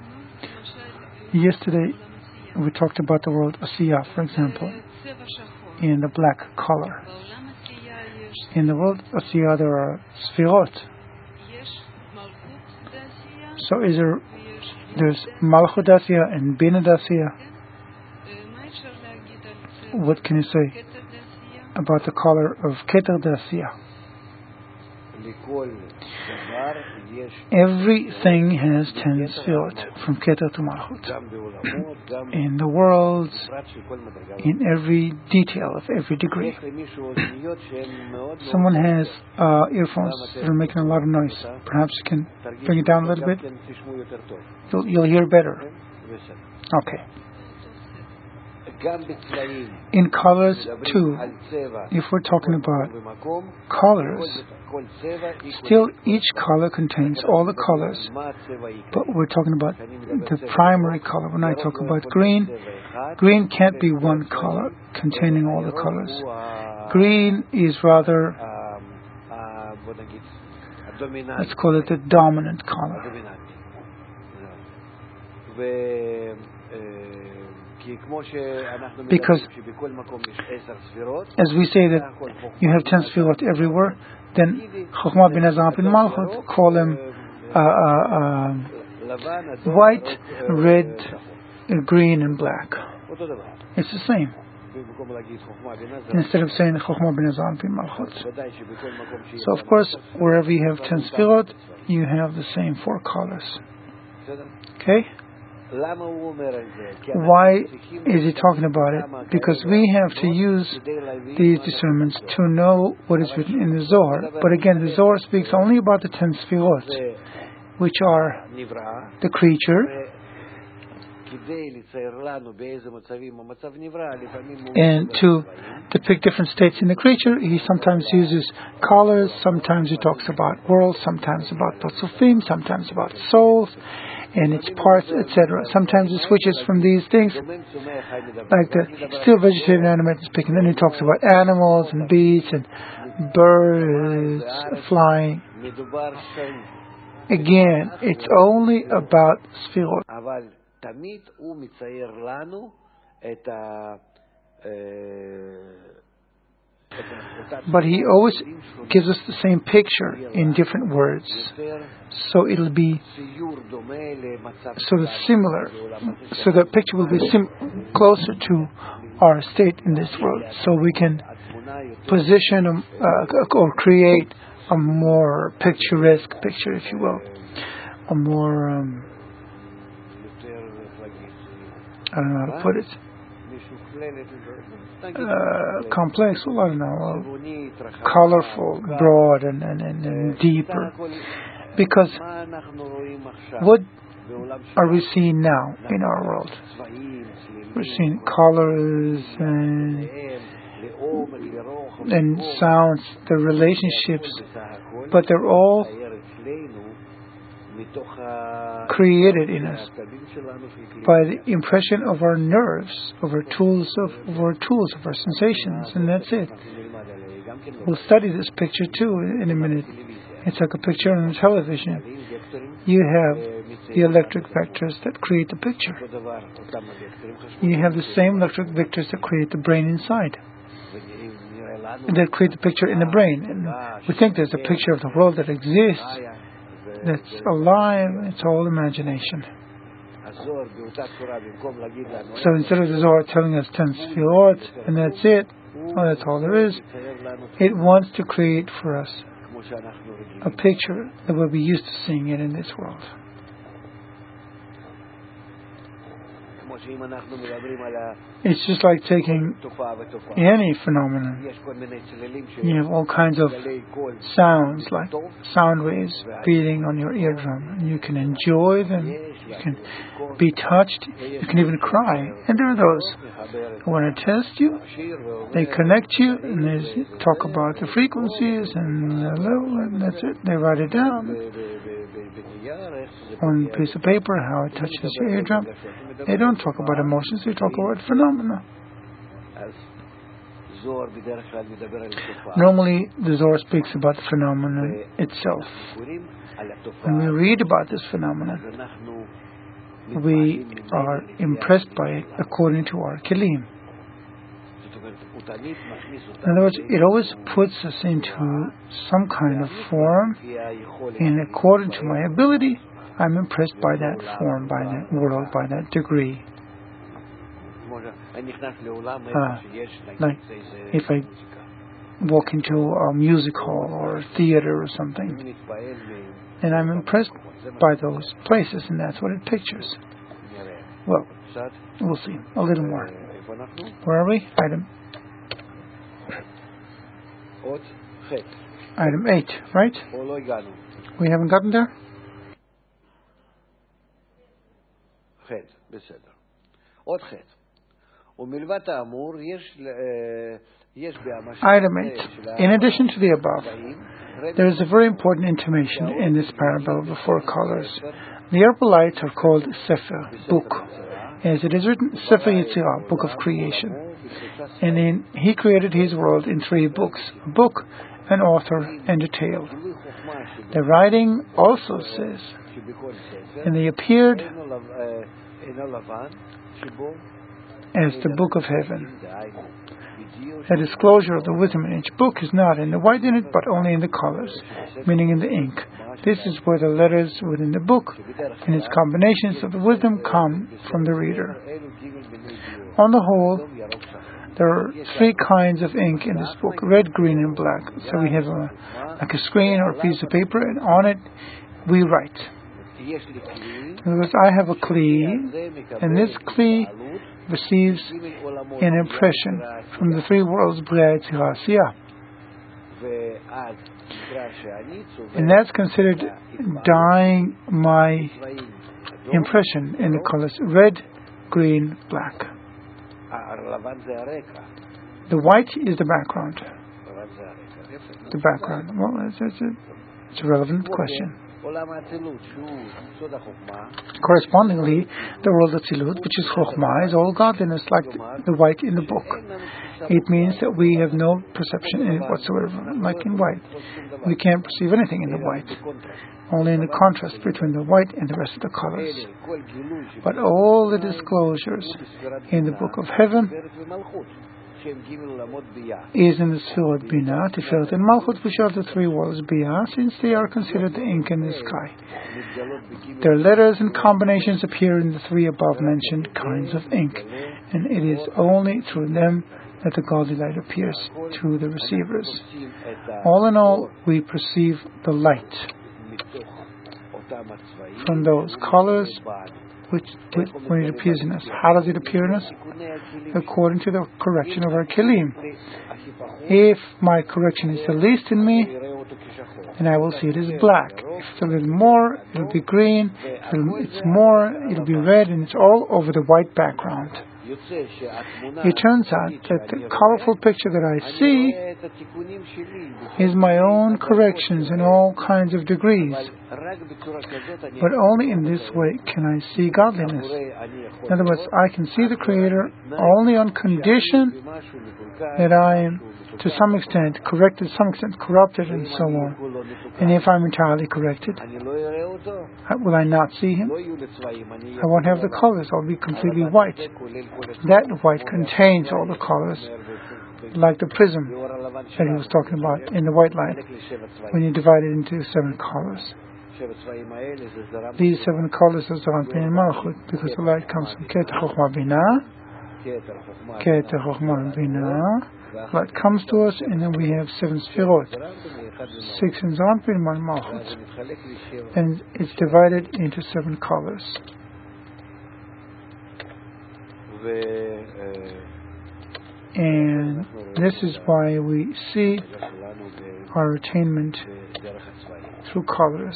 Yesterday, we talked about the word Asiyah, for example. in the black color. In the world of Asiya there are Sfirot. So there's Malchut Asiya and Bina Asiya. What can you say about the color of Keter Asiya? Everything has 10 Sfirot, from Keter to Malchut. In the worlds, in every detail of every degree. Someone has earphones that are making a lot of noise. Perhaps you can bring it down a little bit. You'll hear better. Okay. In colors too, if we're talking about colors, still each color contains all the colors, but we're talking about the primary color. When I talk about green, green can't be one color containing all the colors. Green is rather, let's call it the dominant color. Because as we say that you have 10 Sfirot everywhere, then Chokhmah, Binah, Zahav, and Malchut call them white, red, green, and black. It's the same. Instead of saying Chokhmah, Binah, Zahav, and Malchut. So of course, wherever you have 10 Sfirot, you have the same 4 colors. Okay? Why is he talking about it? Because we have to use these discernments to know what is written in the Zohar. But again, the Zohar speaks only about the 10 Sfirot, which are the creature, and to depict different states in the creature, he sometimes uses colors, sometimes he talks about worlds, sometimes about Patsufim, sometimes about souls and its parts, etc. Sometimes he switches from these things, like the still vegetative and animated speaking. Then he talks about animals and beasts and birds flying. Again, it's only about Sfirot. But he always gives us the same picture in different words, so it'll be sort of similar, so the picture will be closer to our state in this world, so we can position or create a more picturesque picture, if you will, a more I don't know how to put it, complex, well, I don't know, colorful, broad, and deeper. Because what are we seeing now in our world? We're seeing colors and sounds, the relationships, but they're all created in us by the impression of our nerves, of our tools, of our sensations, and that's it. We'll study this picture too in a minute. It's like a picture on television. You have the electric vectors that create the picture. You have the same electric vectors that create the brain inside, that create the picture in the brain. And we think there's a picture of the world that exists, that's alive. It's all imagination. So instead of the Zohar telling us 10 Sfirot and that's it, well, that's all there is, it wants to create for us a picture that we'll be used to seeing it in this world. It's just like taking any phenomenon. You have all kinds of sounds, like sound waves beating on your eardrum, and you can enjoy them, you can be touched, you can even cry. And there are those who want to test you, they connect you, and they talk about the frequencies and the level, and that's it. They write it down on a piece of paper, how it touches your eardrum. They don't talk about emotions, they talk about phenomena. Normally, the Zohar speaks about the phenomenon itself. When we read about this phenomenon, we are impressed by it according to our kelim. In other words, it always puts us into some kind of form, and according to my ability, I'm impressed by that form, by that world, by that degree. Like if I walk into a music hall or a theater or something, and I'm impressed by those places, and that's what it pictures. Well, we'll see a little more. Where are we? Item 8, right? We haven't gotten there? Item 8. In addition to the above, there is a very important intimation in this parable of the four colors. The upper lights are called Sefer, book. As it is written, Sefer Yetzirah, book of creation. And he created his world in 3 books, a book, an author, and a tale. The writing also says, and they appeared as the book of heaven. The disclosure of the wisdom in each book is not in the white in it, but only in the colors, meaning in the ink. This is where the letters within the book and its combinations of the wisdom come from the reader. On the whole, there are 3 kinds of ink in this book, red, green, and black. So we have like a screen or a piece of paper, and on it we write. In other words, I have a kli, and this kli receives an impression from the 3 worlds, Bria, Yetzirah, Asiyah. And that's considered dyeing my impression in the colors red, green, black. The white is the background. The background. Well, it's a relevant question. Correspondingly, the world of Tzilut, which is Chokhmah, is all godliness, like the white in the book. It means that we have no perception in it whatsoever, like in white. We can't perceive anything in the white, only in the contrast between the white and the rest of the colors. But all the disclosures in the book of heaven is in the Sfirot Binah, Tiferet, and Malchut, which are the 3 worlds Biyah, since they are considered the ink in the sky. Their letters and combinations appear in the 3 above-mentioned kinds of ink, and it is only through them that the godly light appears to the receivers. All in all, we perceive the light from those colors when it appears in us. How does it appear in us? According to the correction of our kelim. If my correction is the least in me, then I will see it as black. If it's a little more, it'll be green. If it's more, it'll be red, and it's all over the white background. It turns out that the colorful picture that I see is my own corrections in all kinds of degrees. But only in this way can I see godliness. In other words, I can see the Creator only on condition that I am to some extent corrected, some extent corrupted, and so on. And if I'm entirely corrected, will I not see Him? I won't have the colors. I'll be completely white. That white contains all the colors, like the prism that he was talking about in the white light, when you divide it into 7 colors. These 7 colors are Zaranpin and Malchut, because the light comes from Keter Chokhmah Binah. Keter Chokhmah Binah. Light comes to us, and then we have 7 Sfirot, 6 in Zaranpin and 1 Malchut. And it's divided into 7 colors. And this is why we see our attainment through colors.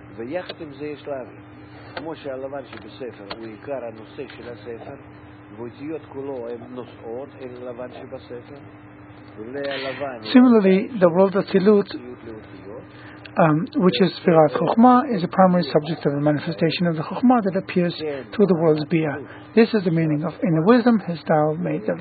Similarly, the world of Tzilut, which is Sfirat Chokhmah, is a primary subject of the manifestation of the Chokhmah that appears through the world's Biyah. This is the meaning of, in the wisdom hast thou made them.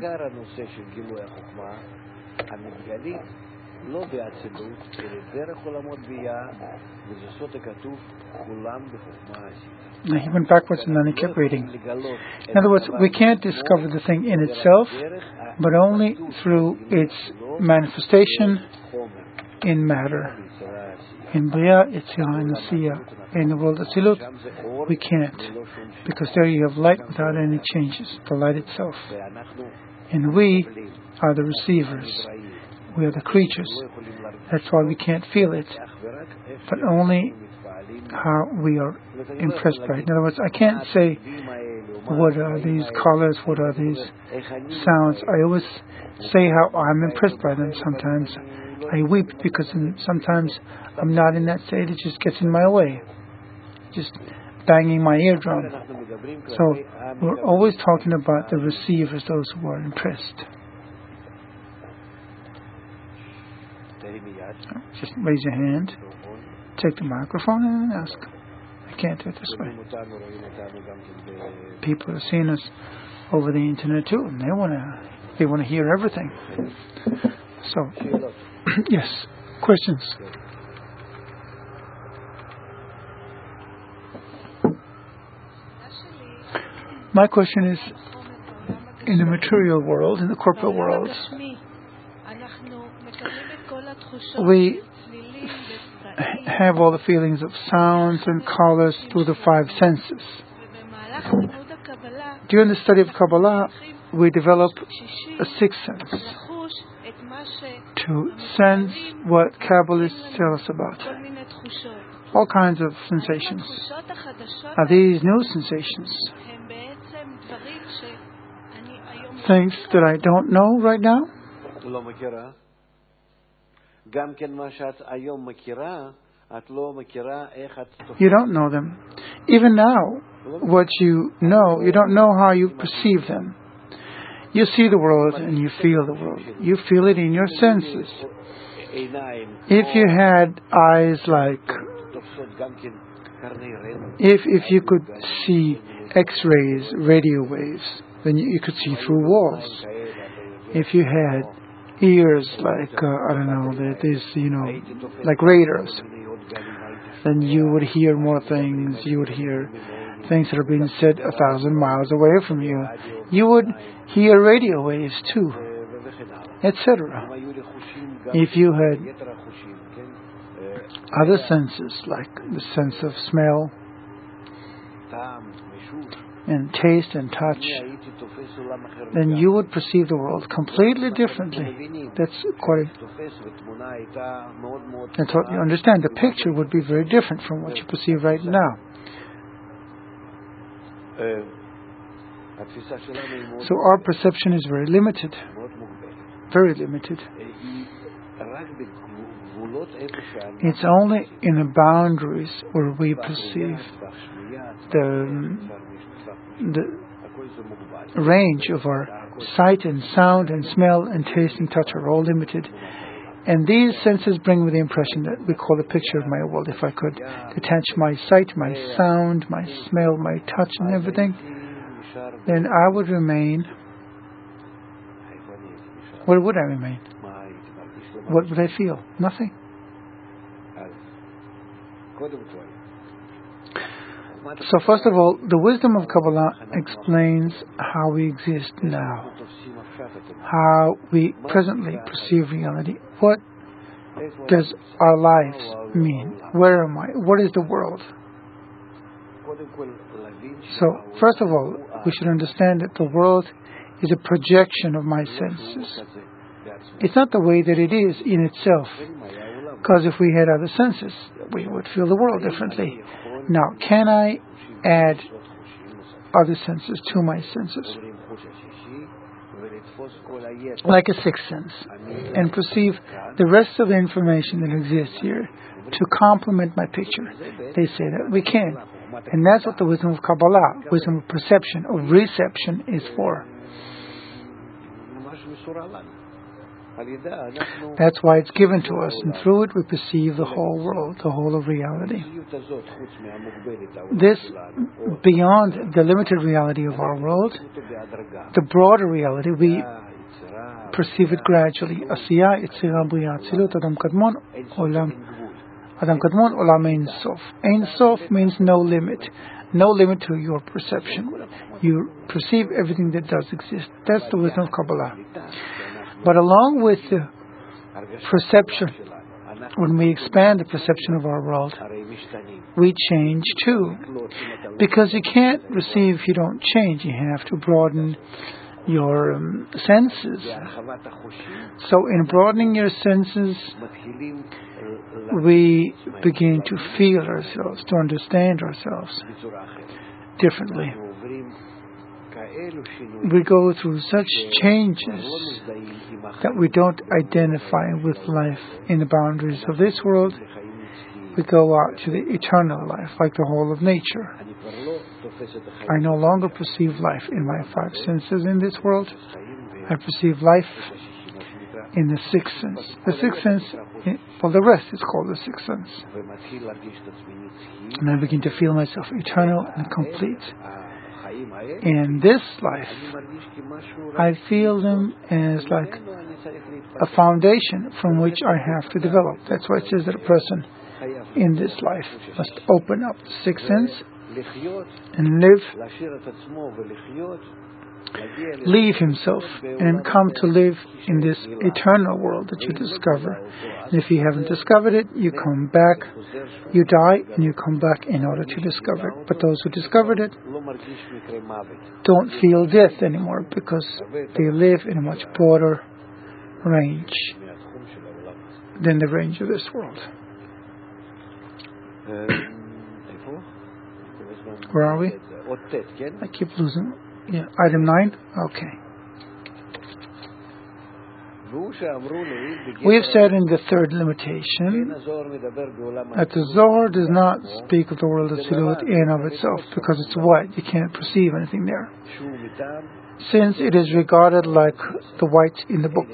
Now he went backwards and then he kept reading. In other words, we can't discover the thing in itself, but only through its manifestation in matter. In Bria, Yetziah, and Asiyah. In the world of Atzilut, we can't, because there you have light without any changes, the light itself. And we are the receivers. We are the creatures. That's why we can't feel it, but only how we are impressed by it. In other words, I can't say, what are these colors, what are these sounds. I always say how I'm impressed by them. Sometimes I weep because sometimes I'm not in that state. It just gets in my way, just banging my eardrum. So we're always talking about the receivers, those who are impressed. Just raise your hand, take the microphone and ask. I can't do it this way. People are seeing us over the internet too, and they want to hear everything. So, yes, questions. My question is, in the material world, in the corporate world, we have all the feelings of sounds and colors through the five senses. During the study of Kabbalah, we develop a sixth sense to sense what Kabbalists tell us about. All kinds of sensations. Are these new sensations? Things that I don't know right now? You don't know them. Even now, what you know, you don't know how you perceive them. You see the world and you feel the world. You feel it in your senses. If you had eyes if you could see X-rays, radio waves, then you could see through walls. If you had ears like radars, then you would hear more things. You would hear things that are being said 1,000 miles away from you. You would hear radio waves too, etc. If you had other senses, like the sense of smell and taste and touch, then you would perceive the world completely differently. That's what you understand. The picture would be very different from what you perceive right now. So our perception is very limited. Very limited. It's only in the boundaries where we perceive the range of our sight and sound and smell and taste and touch are all limited. And these senses bring me the impression that we call the picture of my world. If I could detach my sight, my sound, my smell, my touch and everything, then I would remain. Where would I remain? What would I feel? Nothing. So first of all, the wisdom of Kabbalah explains how we exist now, how we presently perceive reality. What does our lives mean? Where am I? What is the world? So first of all, we should understand that the world is a projection of my senses. It's not the way that it is in itself, because if we had other senses, we would feel the world differently. Now, can I add other senses to my senses? Like a sixth sense, and perceive the rest of the information that exists here to complement my picture. They say that we can. And that's what the wisdom of Kabbalah, wisdom of perception, of reception is for. That's why it's given to us, and through it we perceive the whole world, the whole of reality. This, beyond the limited reality of our world, the broader reality, we perceive it gradually. Asiyah, Yetziah, Bria, Atzilut, Adam Kadmon, Olam. Adam Kadmon, Olam Ein Sof. Ein Sof means no limit. No limit to your perception. You perceive everything that does exist. That's the wisdom of Kabbalah. But along with the perception, when we expand the perception of our world, we change too. Because you can't receive if you don't change. You have to broaden your senses. So in broadening your senses, we begin to feel ourselves, to understand ourselves differently. We go through such changes that we don't identify with life in the boundaries of this world. We go out to the eternal life, like the whole of nature. I no longer perceive life in my five senses in this world. I perceive life in the sixth sense. The sixth sense, the rest is called the sixth sense. And I begin to feel myself eternal and complete. In this life, I feel them as like a foundation from which I have to develop. That's why it says that a person in this life must open up the sixth sense and leave himself and come to live in this eternal world that you discover. And if you haven't discovered it, you come back, you die, and you come back in order to discover it. But those who discovered it don't feel death anymore because they live in a much broader range than the range of this world. Where are we? I keep losing. Yeah, item 9? Okay. We have said in the third limitation that the Zohar does not speak of the world of Tzilut in of itself because it's white. You can't perceive anything there. Since it is regarded like the white in the book.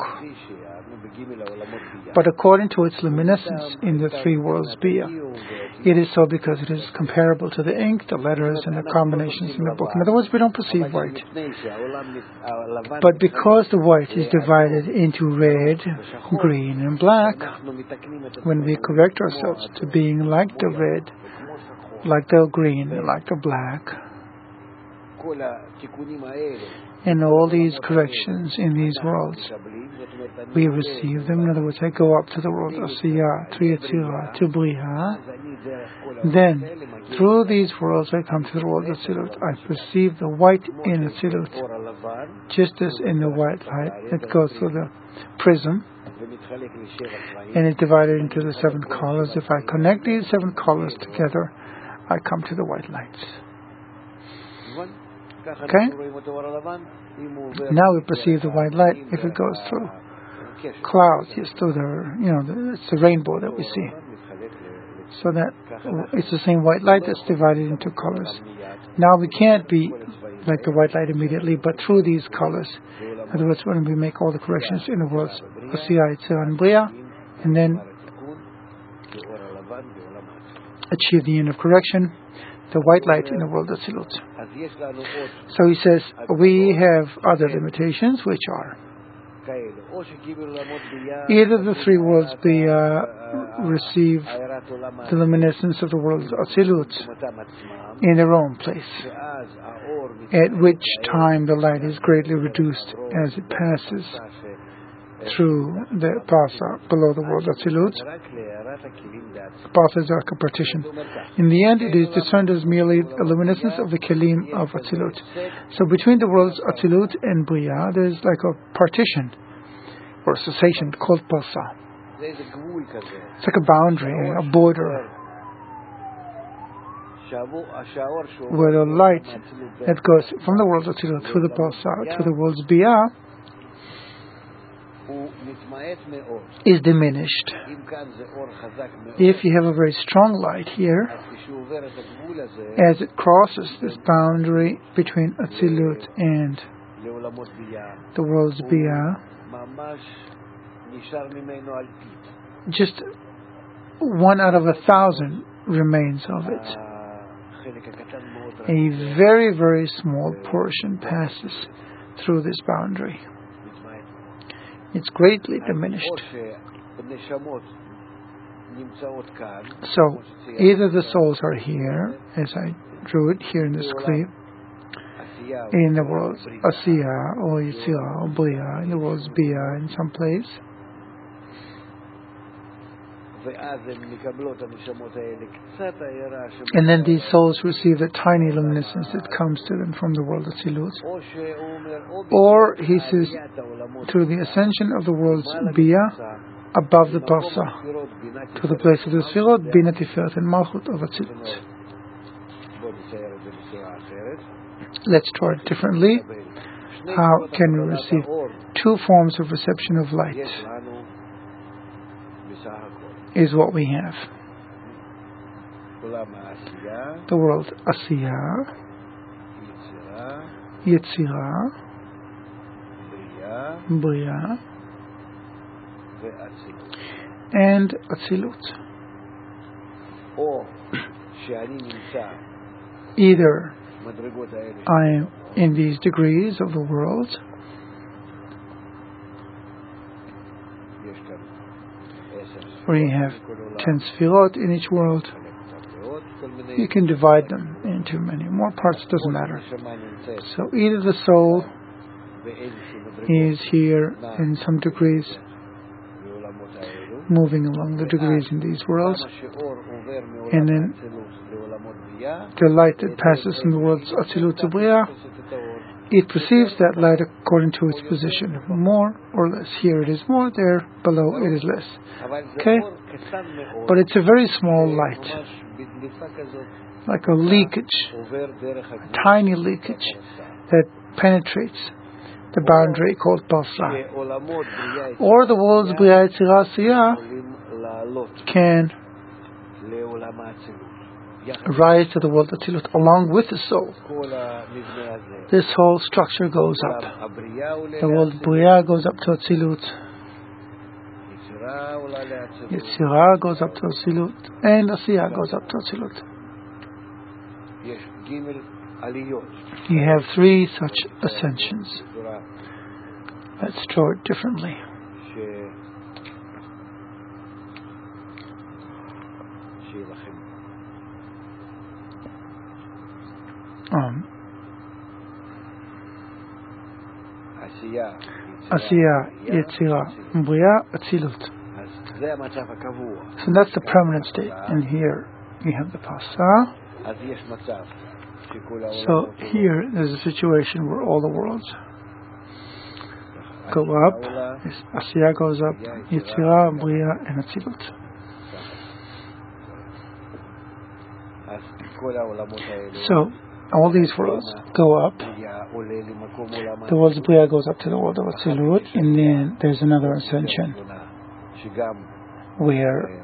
But according to its luminescence in the three worlds Bia, it is so because it is comparable to the ink, the letters, and the combinations in the book. In other words, we don't perceive white. But because the white is divided into red, green, and black, when we correct ourselves to being like the red, like the green, like the black, and all these corrections in these worlds, we receive them. In other words, I go up to the world of Asiyah, to Yetzirah, to Bria. Then, through these worlds, I come to the world of Tzilut. I perceive the white in the Tzilut, just as in the white light that goes through the prism, and it's divided into the 7 colors. If I connect these 7 colors together, I come to the white lights. Okay? Now we perceive the white light if it goes through clouds, yes, through it's the rainbow that we see. So that it's the same white light that's divided into colors. Now we can't be like the white light immediately, but through these colors. In other words, when we make all the corrections in the worlds Asiyah, Yetzirah, and Bria, and then achieve the end of correction, the white light in the world of Tzilut. So he says, we have other limitations, which are either the three worlds receive the luminescence of the world of Tzilut in their own place, at which time the light is greatly reduced as it passes through the Pasa below the world of Tzilut. Pasa is like a partition. In the end, it is discerned as merely a luminescence of the Kelim of Atzilut. So between the worlds Atzilut and Bria, there is like a partition or cessation called Pasa. It's like a boundary, a border, where the light that goes from the world of Atzilut through the Pasa to the worlds Bria is diminished. If you have a very strong light here, as it crosses this boundary between Atzilut and the world's Bia, just 1 out of 1,000 remains of it. A very, very small portion passes through this boundary. It's greatly diminished. So either the souls are here, as I drew it here in this clip, in the world's Asiya or Yitzira or Bria, in the world's Bia in some place. And then these souls receive the tiny luminescence that comes to them from the world of Tzilut. Or he says, through the ascension of the world's Bia above the Parsa, to the place of the Sfirot, Bina Tiferet and Malchut of Atzilut. Let's try it differently. How can we receive two forms of reception of light? Is what we have. The world Asiya, Yetzirah, Bria, and Atzilut. Either I am in these degrees of the world, where you have 10 Sfirot in each world. You can divide them into many more parts, doesn't matter. So either the soul is here in some degrees, moving along the degrees in these worlds, and then the light that passes from the world's Atzilut to Bria, it perceives that light according to its position, more or less. Here it is more, there below it is less. Okay? But it's a very small light, like a leakage, a tiny leakage that penetrates the boundary called Parsa. Or the world's Bria Yetzirah Asiya can rise to the world of Atzilut along with the soul. This whole structure goes up. The world of Bria goes up to Atzilut, Yetzirah goes up to Atzilut, and Asiya goes up to Atzilut. You have three such ascensions. Let's draw it differently. Asiya, Yetzirah, Bria, Atzilut. So that's the permanent state. And here we have the Parsa. So here there's a situation where all the worlds go up. Asiya goes up, Yetzirah, Bria, and Atzilut. So all these worlds go up. The world of Bria goes up to the world of Atzilut, and then there's another ascension where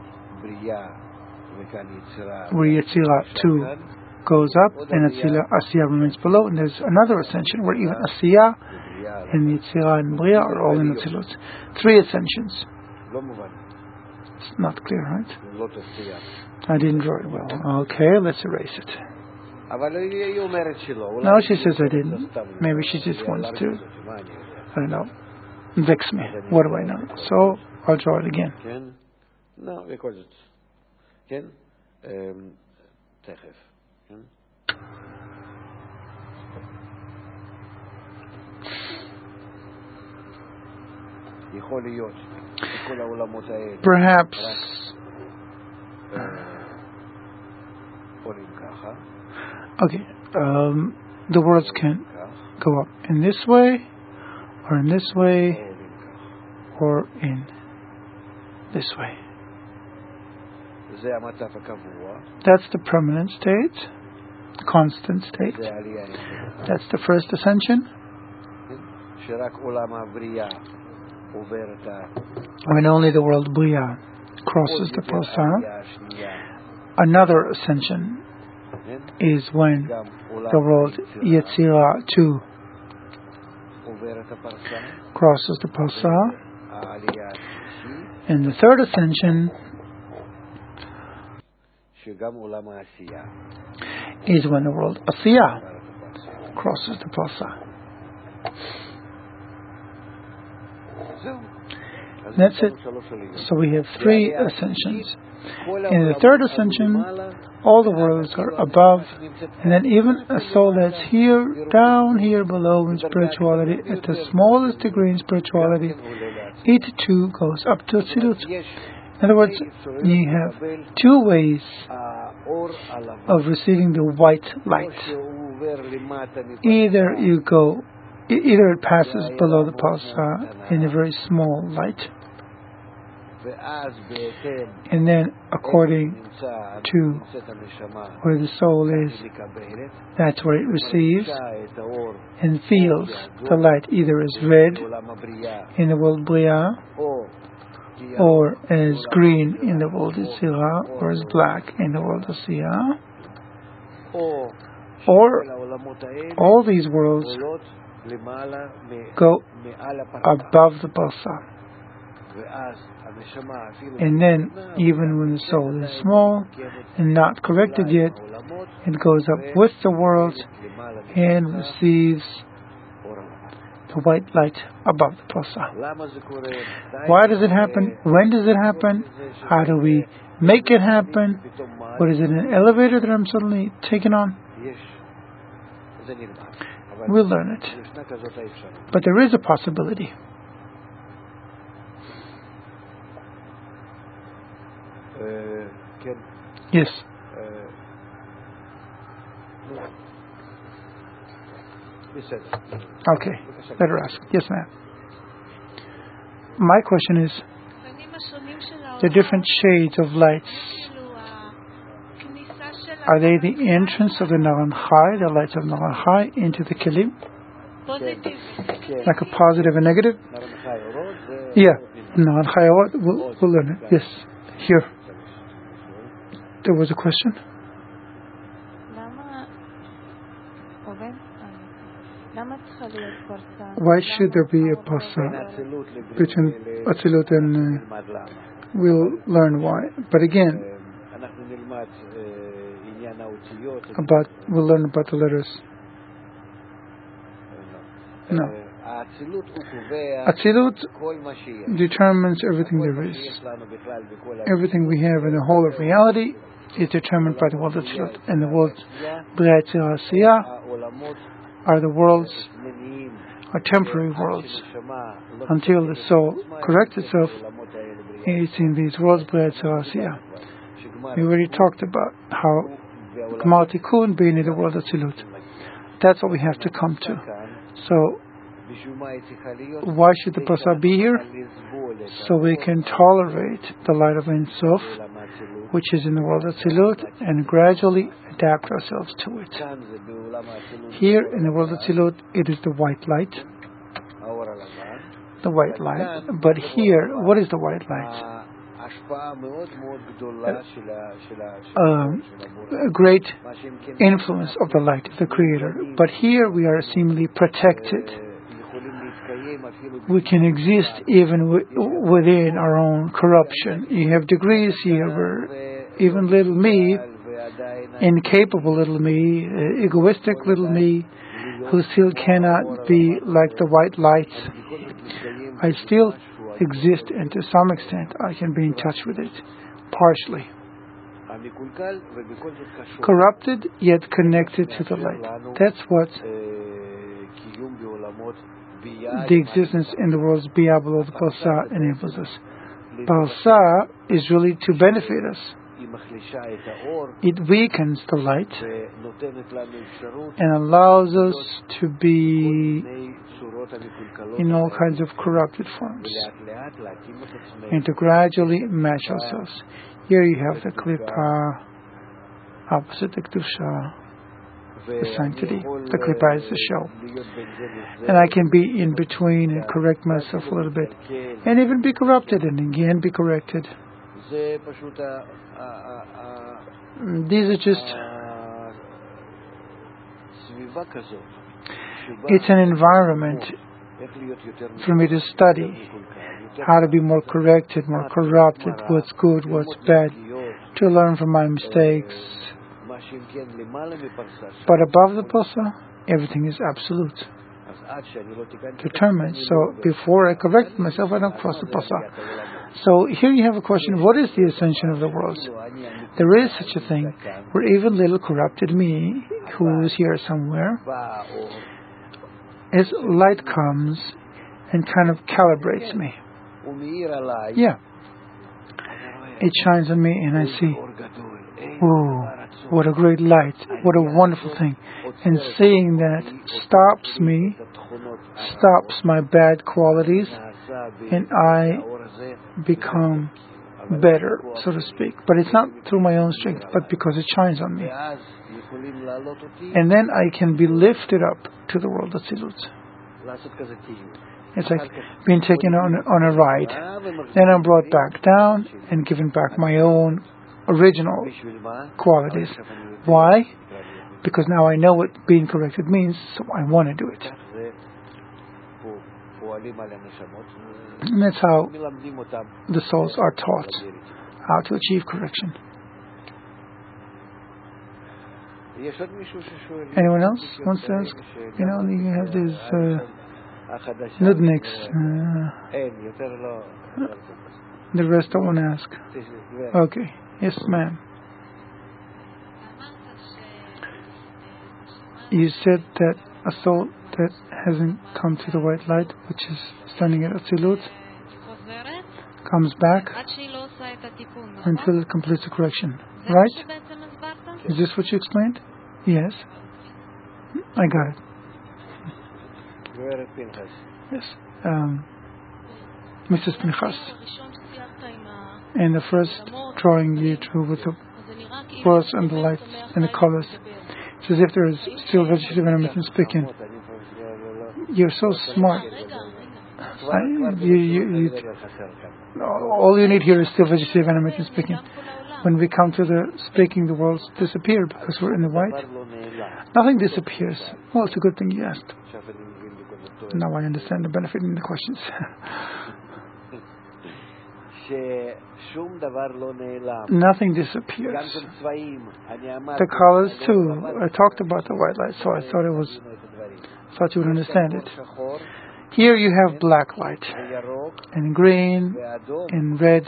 Yetzirah too goes up and Asiya remains below, and there's another ascension where even Asiya and Yetzirah and Bria are all in Atzilut. Three ascensions. It's not clear, right? I didn't draw it well. Okay, let's erase it. No, she says I didn't. Maybe she just wants to, I don't know, vex me. What do I know? So I'll draw it again. No, because it's perhaps okay, the worlds can go up in this way, or in this way, or in this way. That's the permanent state, constant state. That's the first ascension. When only the world Bria crosses the Parsa. Another ascension is when the world Yetzirah too crosses the Parsa. And the third ascension is when the world Asiya crosses the Parsa. That's it. So we have three ascensions. In the third ascension, all the worlds are above, and then even a soul that's here, down here below in spirituality, at the smallest degree in spirituality, it too goes up to Atzilut. In other words, you have two ways of receiving the white light. Either it passes below the Parsa in a very small light, and then according to where the soul is, that's where it receives and feels the light, either as red in the world Bria, or as green in the world Yetzirah, or as black in the world Asiyah, or all these worlds go above the Parsa. And then, even when the soul is small and not corrected yet, it goes up with the world and receives the white light above the Parsa. Why does it happen? When does it happen? How do we make it happen? What is it, an elevator that I'm suddenly taking on? We'll learn it. But there is a possibility. Yes. Okay. Let her ask. Yes, ma'am. My question is, the different shades of lights, are they the entrance of the Naran Chai, the lights of Naran Chai, into the Kelim? Like a positive and negative? Yeah. Naran Chai, we'll learn it. Yes. Here. There was a question? Why should there be a Parsa between Atzilut and we'll learn why. But again, we'll learn about the letters. No. Atzilut determines everything there is. Everything we have in the whole of reality is determined by the world of Atzilut. And the world Bria Yetzirah Asiyah are the worlds, are temporary worlds, until the soul corrects itself. It's in these worlds Bria Yetzirah Asiyah. We already talked about how Gmal Tikkun being in the world of Atzilut. That's what we have to come to. So why should the Parsa be here? So we can tolerate the light of Ein Sof, which is in the world of Atzilut, and gradually adapt ourselves to it. Here in the world of Atzilut, it is the white light. The white light. But here, what is the white light? A great influence of the light of the Creator. But here we are seemingly protected. We can exist even within our own corruption. You have degrees here where even little me, incapable little me, egoistic little me, who still cannot be like the white light, I still exist, and to some extent I can be in touch with it, partially. Corrupted yet connected to the light. That's what the existence in the world's Bia below the Parsa enables us. Parsa is really to benefit us. It weakens the light and allows us to be in all kinds of corrupted forms and to gradually match ourselves. Here you have the Klippa, opposite the Kedusha, the sanctity. The Klippa is the show. And I can be in between and correct myself a little bit and even be corrupted and again be corrected. These are just, it's an environment for me to study how to be more corrected, more corrupted, what's good, what's bad, to learn from my mistakes. But above the Parsa, everything is absolute, determined. So before I correct myself, I don't cross the Parsa. So here you have a question, what is the ascension of the worlds? There is such a thing where even little corrupted me, who is here somewhere, as light comes and kind of calibrates me. Yeah. It shines on me and I see, whoa, what a great light, what a wonderful thing. And seeing that stops me, stops my bad qualities, and I become better, so to speak. But it's not through my own strength, but because it shines on me. And then I can be lifted up to the world of Tzilut. It's like being taken on a ride. Then I'm brought back down and given back my own original qualities. Why? Because now I know what being corrected means, so I want to do it. And that's how the souls are taught how to achieve correction. Anyone else wants to ask? You know, you have these nudniks. The rest don't want to ask. Okay. Yes, ma'am. You said that a soul that hasn't come to the white light, which is standing at Atzilut, comes back until it completes the correction. Right? Is this what you explained? Yes. I got it. Yes. Mrs. Pinchas. And the first drawing you drew with the words and the lights and the colors. It's as if there is still vegetative animate and speaking. You're so smart. All you need here is still vegetative animate and speaking. When we come to the speaking, the worlds disappear because we're in the white. Nothing disappears. Well, it's a good thing you asked. Now I understand the benefit in the questions. Nothing disappears. The colors too. I talked about the white light, so I thought you would understand it. Here you have black light, and green, and red,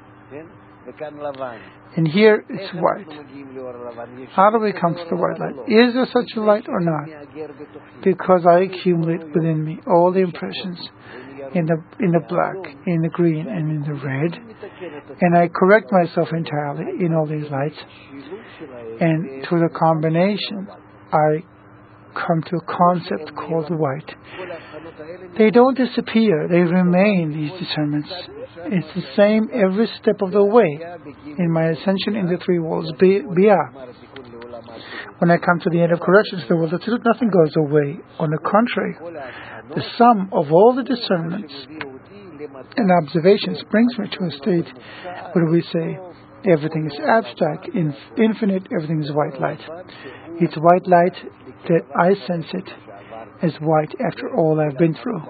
and here it's white. How do we come to the white light? Is there such a light or not? Because I accumulate within me all the impressions in the black, in the green, and in the red, and I correct myself entirely in all these lights, and through the combination I come to a concept called white. They don't disappear, they remain, these discernments. It's the same every step of the way in my ascension in the three worlds, Biyah. When I come to the end of corrections, the world of Tzilut, nothing goes away. On the contrary, the sum of all the discernments and observations brings me to a state where we say everything is abstract, infinite, everything is white light. It's white light that I sense it as white after all I've been through.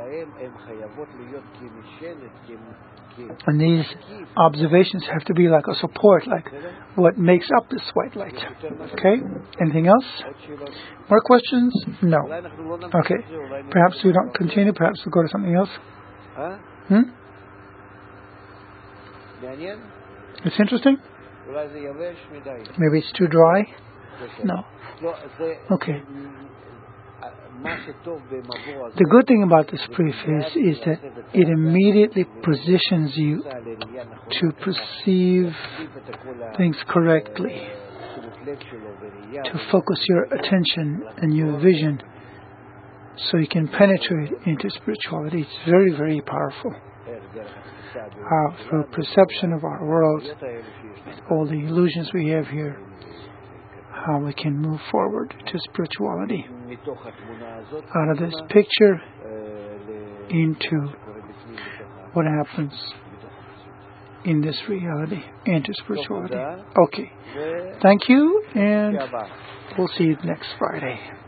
And these observations have to be like a support, like what makes up this white light. Okay? Anything else? More questions? No. Okay. Perhaps we don't continue. Perhaps we'll go to something else. It's interesting? Maybe it's too dry? No. Okay. The good thing about this preface is that it immediately positions you to perceive things correctly, to focus your attention and your vision so you can penetrate into spirituality. It's very, very powerful. How through perception of our world, with all the illusions we have here, how we can move forward to spirituality. Out of this picture into what happens in this reality, into spirituality. Okay. Thank you, and we'll see you next Friday.